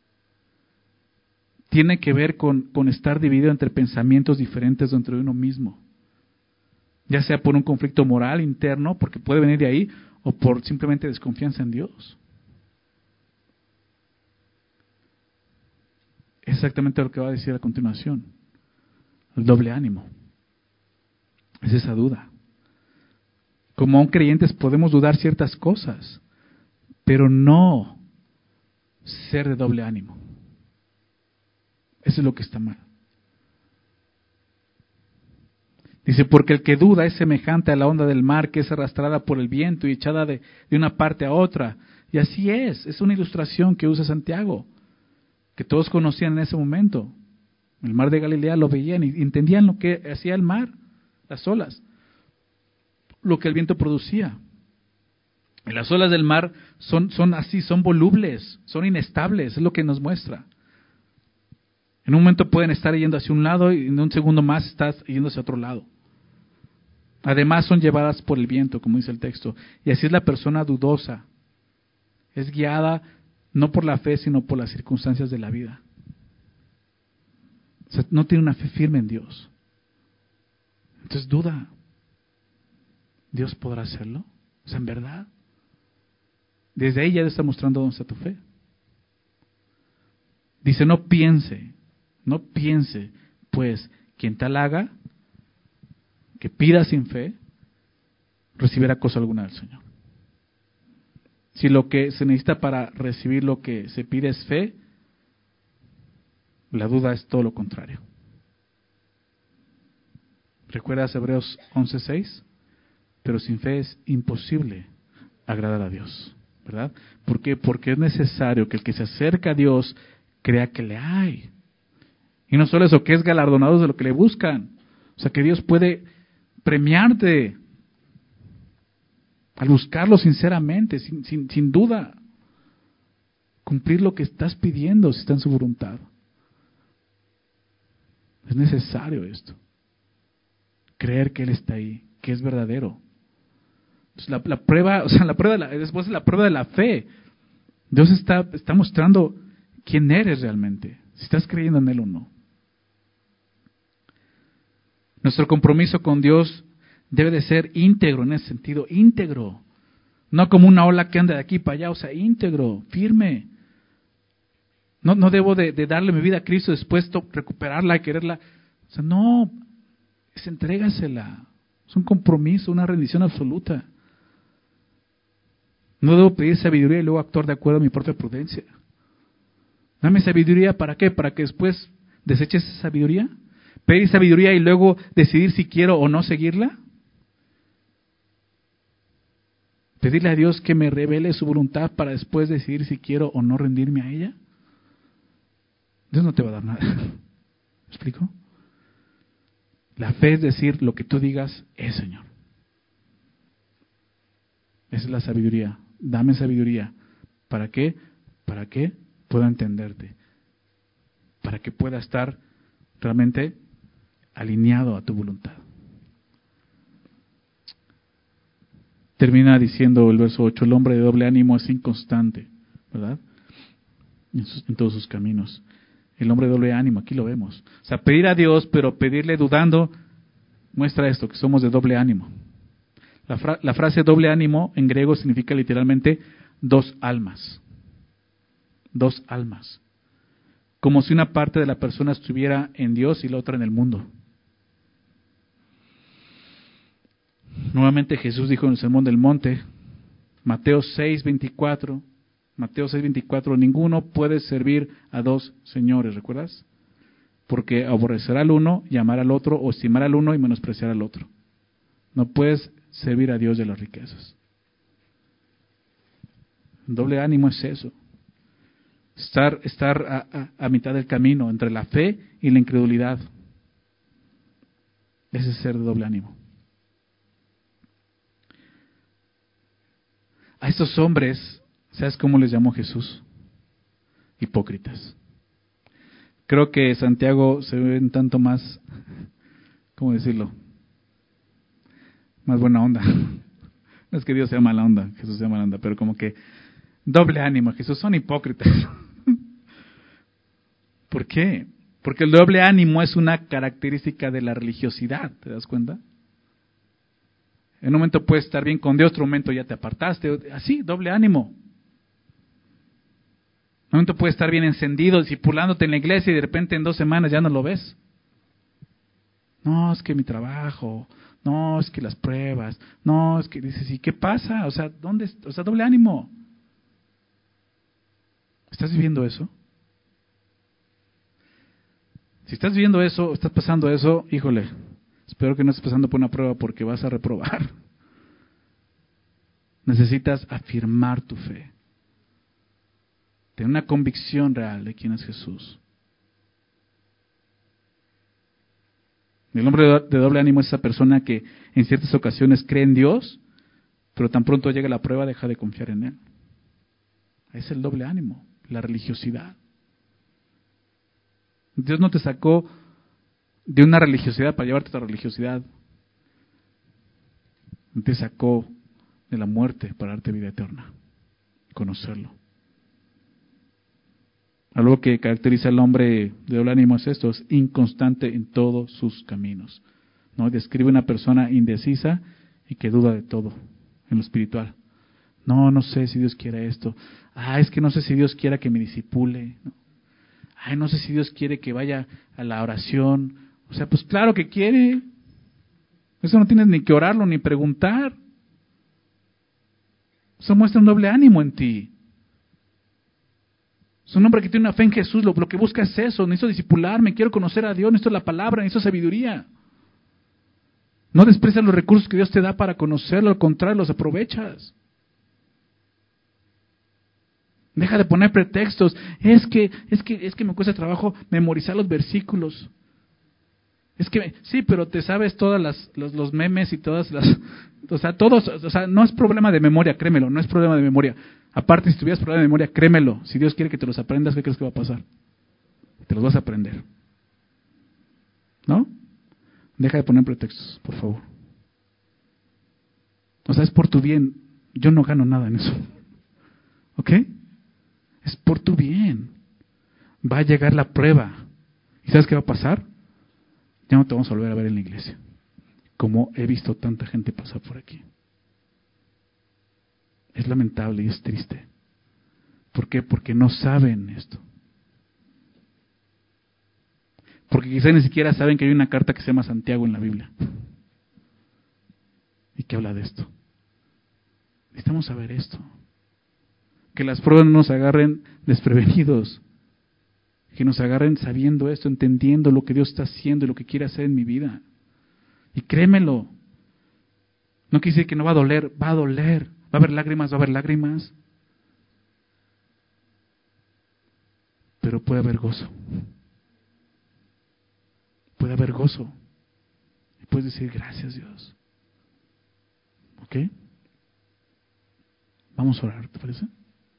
Tiene que ver con estar dividido entre pensamientos diferentes dentro de uno mismo. Ya sea por un conflicto moral interno, porque puede venir de ahí, o por simplemente desconfianza en Dios. Exactamente lo que va a decir a continuación. El doble ánimo. Es esa duda. Como aún creyentes podemos dudar ciertas cosas, pero no ser de doble ánimo. Eso es lo que está mal. Dice, porque el que duda es semejante a la onda del mar que es arrastrada por el viento y echada de una parte a otra. Y así es una ilustración que usa Santiago, que todos conocían en ese momento. El mar de Galilea lo veían y entendían lo que hacía el mar, las olas, lo que el viento producía. Y las olas del mar son así, son volubles, son inestables, es lo que nos muestra. En un momento pueden estar yendo hacia un lado y en un segundo más estás yendo hacia otro lado. Además son llevadas por el viento, como dice el texto. Y así es la persona dudosa. Es guiada no por la fe, sino por las circunstancias de la vida. O sea, no tiene una fe firme en Dios. Entonces duda. ¿Dios podrá hacerlo? O sea, en verdad. Desde ahí ya está mostrando dónde está tu fe. Dice, no piense, pues, quien tal haga, que pida sin fe, recibirá cosa alguna del Señor. Si lo que se necesita para recibir lo que se pide es fe, la duda es todo lo contrario. ¿Recuerdas Hebreos 11:6? Pero sin fe es imposible agradar a Dios, ¿verdad? ¿Por qué? Porque es necesario que el que se acerca a Dios crea que le hay. Y no solo eso, que es galardonado de lo que le buscan. O sea, que Dios puede premiarte al buscarlo sinceramente, sin duda. Cumplir lo que estás pidiendo si está en su voluntad. Es necesario esto. Creer que Él está ahí, que es verdadero. Entonces, la prueba, o sea, después de la prueba de la fe, Dios está mostrando quién eres realmente, si estás creyendo en Él o no. Nuestro compromiso con Dios debe de ser íntegro en ese sentido, íntegro. No como una ola que anda de aquí para allá, o sea, íntegro, firme. No debo de darle mi vida a Cristo después recuperarla y quererla. O sea, no, entrégasela. Es un compromiso, una rendición absoluta. No debo pedir sabiduría y luego actuar de acuerdo a mi propia prudencia. Dame sabiduría, ¿para qué? ¿Para que después deseches esa sabiduría? ¿Pedir sabiduría y luego decidir si quiero o no seguirla? ¿Pedirle a Dios que me revele su voluntad para después decidir si quiero o no rendirme a ella? Dios no te va a dar nada. ¿Me explico? La fe es decir, lo que tú digas es, Señor. Esa es la sabiduría. Dame sabiduría. ¿Para qué? Para que pueda entenderte. Para que pueda estar realmente alineado a tu voluntad. Termina diciendo el verso 8, el hombre de doble ánimo es inconstante, ¿verdad? En todos sus caminos. El hombre de doble ánimo, aquí lo vemos. O sea, pedir a Dios, pero pedirle dudando, muestra esto, que somos de doble ánimo. La frase doble ánimo en griego significa literalmente dos almas. Dos almas. Como si una parte de la persona estuviera en Dios y la otra en el mundo. Nuevamente Jesús dijo en el Sermón del Monte, Mateo 6:24, Mateo 6:24, ninguno puede servir a dos señores, ¿recuerdas? Porque aborrecerá al uno y amar al otro, o estimar al uno y menospreciar al otro. No puedes servir a Dios de las riquezas. Doble ánimo es eso. Estar a mitad del camino entre la fe y la incredulidad. Ese es ser de doble ánimo. A estos hombres, ¿sabes cómo les llamó Jesús? Hipócritas. Creo que Santiago se ve un tanto más, ¿cómo decirlo? Más buena onda. No es que Dios sea mala onda, Jesús sea mala onda, pero como que doble ánimo. Jesús son hipócritas. ¿Por qué? Porque el doble ánimo es una característica de la religiosidad, ¿te das cuenta? En un momento puedes estar bien con Dios, otro momento ya te apartaste, así, doble ánimo. En un momento puedes estar bien encendido, discipulándote en la iglesia y de repente en 2 semanas ya no lo ves. No, es que mi trabajo, no, es que las pruebas, no, es que dices, ¿y qué pasa? O sea, ¿dónde? O sea, doble ánimo. ¿Estás viviendo eso? Si estás viviendo eso, estás pasando eso, híjole, espero que no estés pasando por una prueba porque vas a reprobar. Necesitas afirmar tu fe. Tener una convicción real de quién es Jesús. El hombre de doble ánimo es esa persona que en ciertas ocasiones cree en Dios, pero tan pronto llega la prueba deja de confiar en Él. Es el doble ánimo, la religiosidad. Dios no te sacó de una religiosidad para llevarte a otra religiosidad. Te sacó de la muerte para darte vida eterna, conocerlo. Algo que caracteriza al hombre de doble ánimo es esto, es inconstante en todos sus caminos. ¿No? Describe una persona indecisa y que duda de todo en lo espiritual. No sé si Dios quiere esto. Es que no sé si Dios quiera que me disipule. No sé si Dios quiere que vaya a la oración. O sea, pues claro que quiere. Eso no tienes ni que orarlo ni preguntar. Eso muestra un doble ánimo en ti. Es un hombre que tiene una fe en Jesús, lo que busca es eso, necesito discipularme, quiero conocer a Dios, necesito la palabra, necesito sabiduría. No desprecias los recursos que Dios te da para conocerlo, al contrario, los aprovechas. Deja de poner pretextos, es que me cuesta trabajo memorizar los versículos. Sí, pero te sabes todas los memes y todas las, no es problema de memoria, créemelo, no es problema de memoria. Aparte, si tuvieras problema de memoria, créemelo, si Dios quiere que te los aprendas, ¿qué crees que va a pasar? Te los vas a aprender. ¿No? Deja de poner pretextos, por favor. Es por tu bien. Yo no gano nada en eso. ¿Ok? Es por tu bien. Va a llegar la prueba. ¿Y sabes qué va a pasar? Ya no te vamos a volver a ver en la iglesia. Como he visto tanta gente pasar por aquí. Es lamentable y es triste. ¿Por qué? Porque no saben esto. Porque quizás ni siquiera saben que hay una carta que se llama Santiago en la Biblia. Y que habla de esto. Necesitamos saber esto. Que las pruebas no nos agarren desprevenidos. Que nos agarren sabiendo esto, entendiendo lo que Dios está haciendo y lo que quiere hacer en mi vida. Y créemelo. No quiere decir que no va a doler, va a doler. Va a haber lágrimas. Pero puede haber gozo. Puede haber gozo. Y puedes decir gracias, Dios. ¿Ok? Vamos a orar, ¿te parece?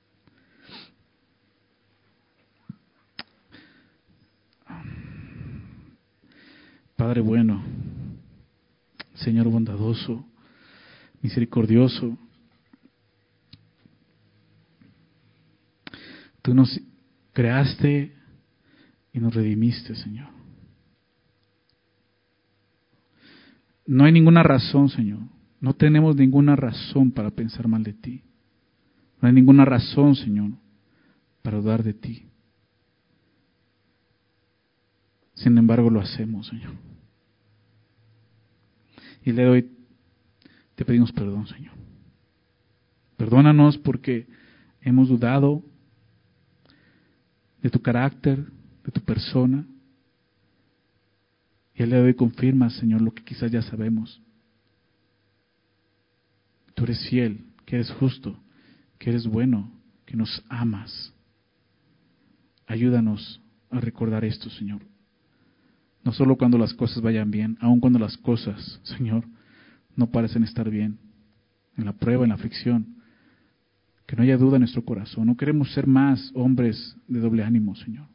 Padre bueno, Señor bondadoso, misericordioso, tú nos creaste y nos redimiste, Señor. No hay ninguna razón, Señor. No tenemos ninguna razón para pensar mal de ti. No hay ninguna razón, Señor, para dudar de ti. Sin embargo, lo hacemos, Señor. Y le doy, te pedimos perdón, Señor. Perdónanos porque hemos dudado de tu carácter, de tu persona. Y el día de hoy confirmas, Señor, lo que quizás ya sabemos. Tú eres fiel, que eres justo, que eres bueno, que nos amas. Ayúdanos a recordar esto, Señor. No solo cuando las cosas vayan bien, aun cuando las cosas, Señor, no parecen estar bien. En la prueba, en la aflicción. Que no haya duda en nuestro corazón. No queremos ser más hombres de doble ánimo, Señor.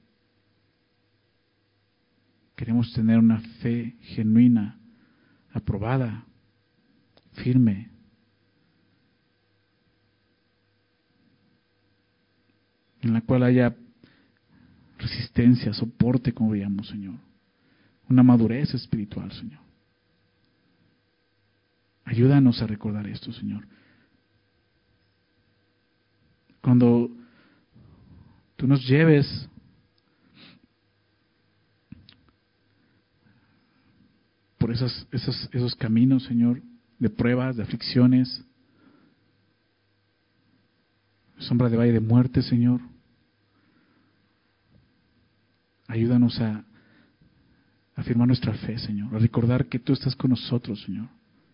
Queremos tener una fe genuina, aprobada, firme. En la cual haya resistencia, soporte, como veíamos, Señor. Una madurez espiritual, Señor. Ayúdanos a recordar esto, Señor. Cuando tú nos lleves por esos caminos, Señor, de pruebas, de aflicciones, sombra de valle de muerte, Señor, ayúdanos a afirmar nuestra fe, Señor, a recordar que tú estás con nosotros, Señor.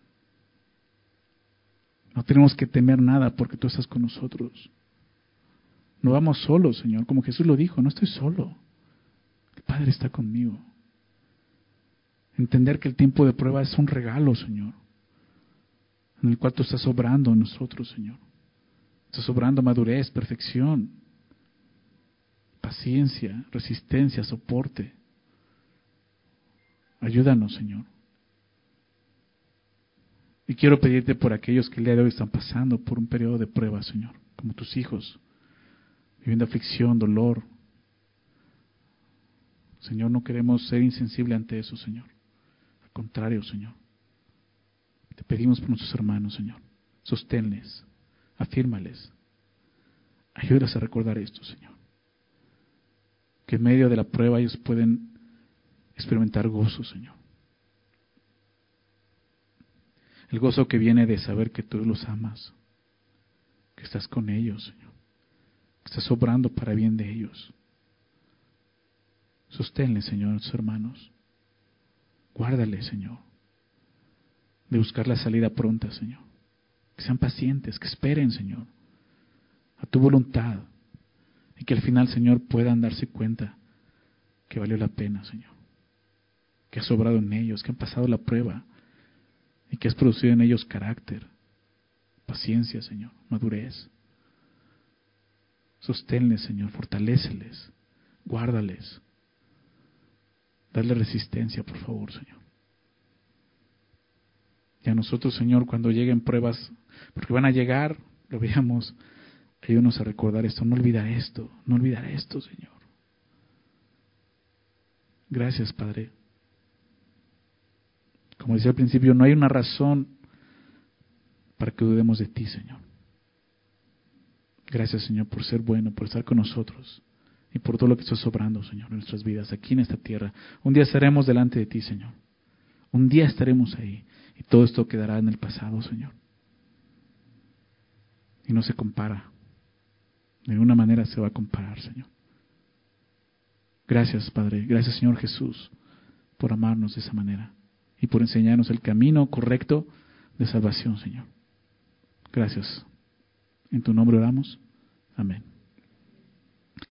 No tenemos que temer nada porque tú estás con nosotros. No vamos solos, Señor, como Jesús lo dijo, no estoy solo. El Padre está conmigo. Entender que el tiempo de prueba es un regalo, Señor, en el cual tú estás obrando en nosotros, Señor. Estás obrando madurez, perfección, paciencia, resistencia, soporte. Ayúdanos, Señor. Y quiero pedirte por aquellos que el día de hoy están pasando por un periodo de prueba, Señor, como tus hijos, viviendo aflicción, dolor. Señor, no queremos ser insensibles ante eso, Señor. Al contrario, Señor. Te pedimos por nuestros hermanos, Señor. Sosténles, afírmales. Ayúdalos a recordar esto, Señor. Que en medio de la prueba ellos pueden experimentar gozo, Señor. El gozo que viene de saber que tú los amas, que estás con ellos, Señor, que estás obrando para bien de ellos. Sosténle, Señor, a tus hermanos. Guárdale, Señor, de buscar la salida pronta, Señor. Que sean pacientes, que esperen, Señor, a tu voluntad y que al final, Señor, puedan darse cuenta que valió la pena, Señor, que has obrado en ellos, que han pasado la prueba y que has producido en ellos carácter, paciencia, Señor, madurez. Sosténles, Señor, fortaléceles, guárdales. Dale resistencia, por favor, Señor. Y a nosotros, Señor, cuando lleguen pruebas, porque van a llegar, lo veamos, ayúdanos a recordar esto, no olvidar esto, Señor. Gracias, Padre. Como decía al principio, no hay una razón para que dudemos de ti, Señor. Gracias, Señor, por ser bueno, por estar con nosotros y por todo lo que estás obrando, Señor, en nuestras vidas, aquí en esta tierra. Un día estaremos delante de ti, Señor. Un día estaremos ahí y todo esto quedará en el pasado, Señor. Y no se compara. De ninguna manera se va a comparar, Señor. Gracias, Padre. Gracias, Señor Jesús, por amarnos de esa manera y por enseñarnos el camino correcto de salvación, Señor. Gracias. En tu nombre oramos. Amén.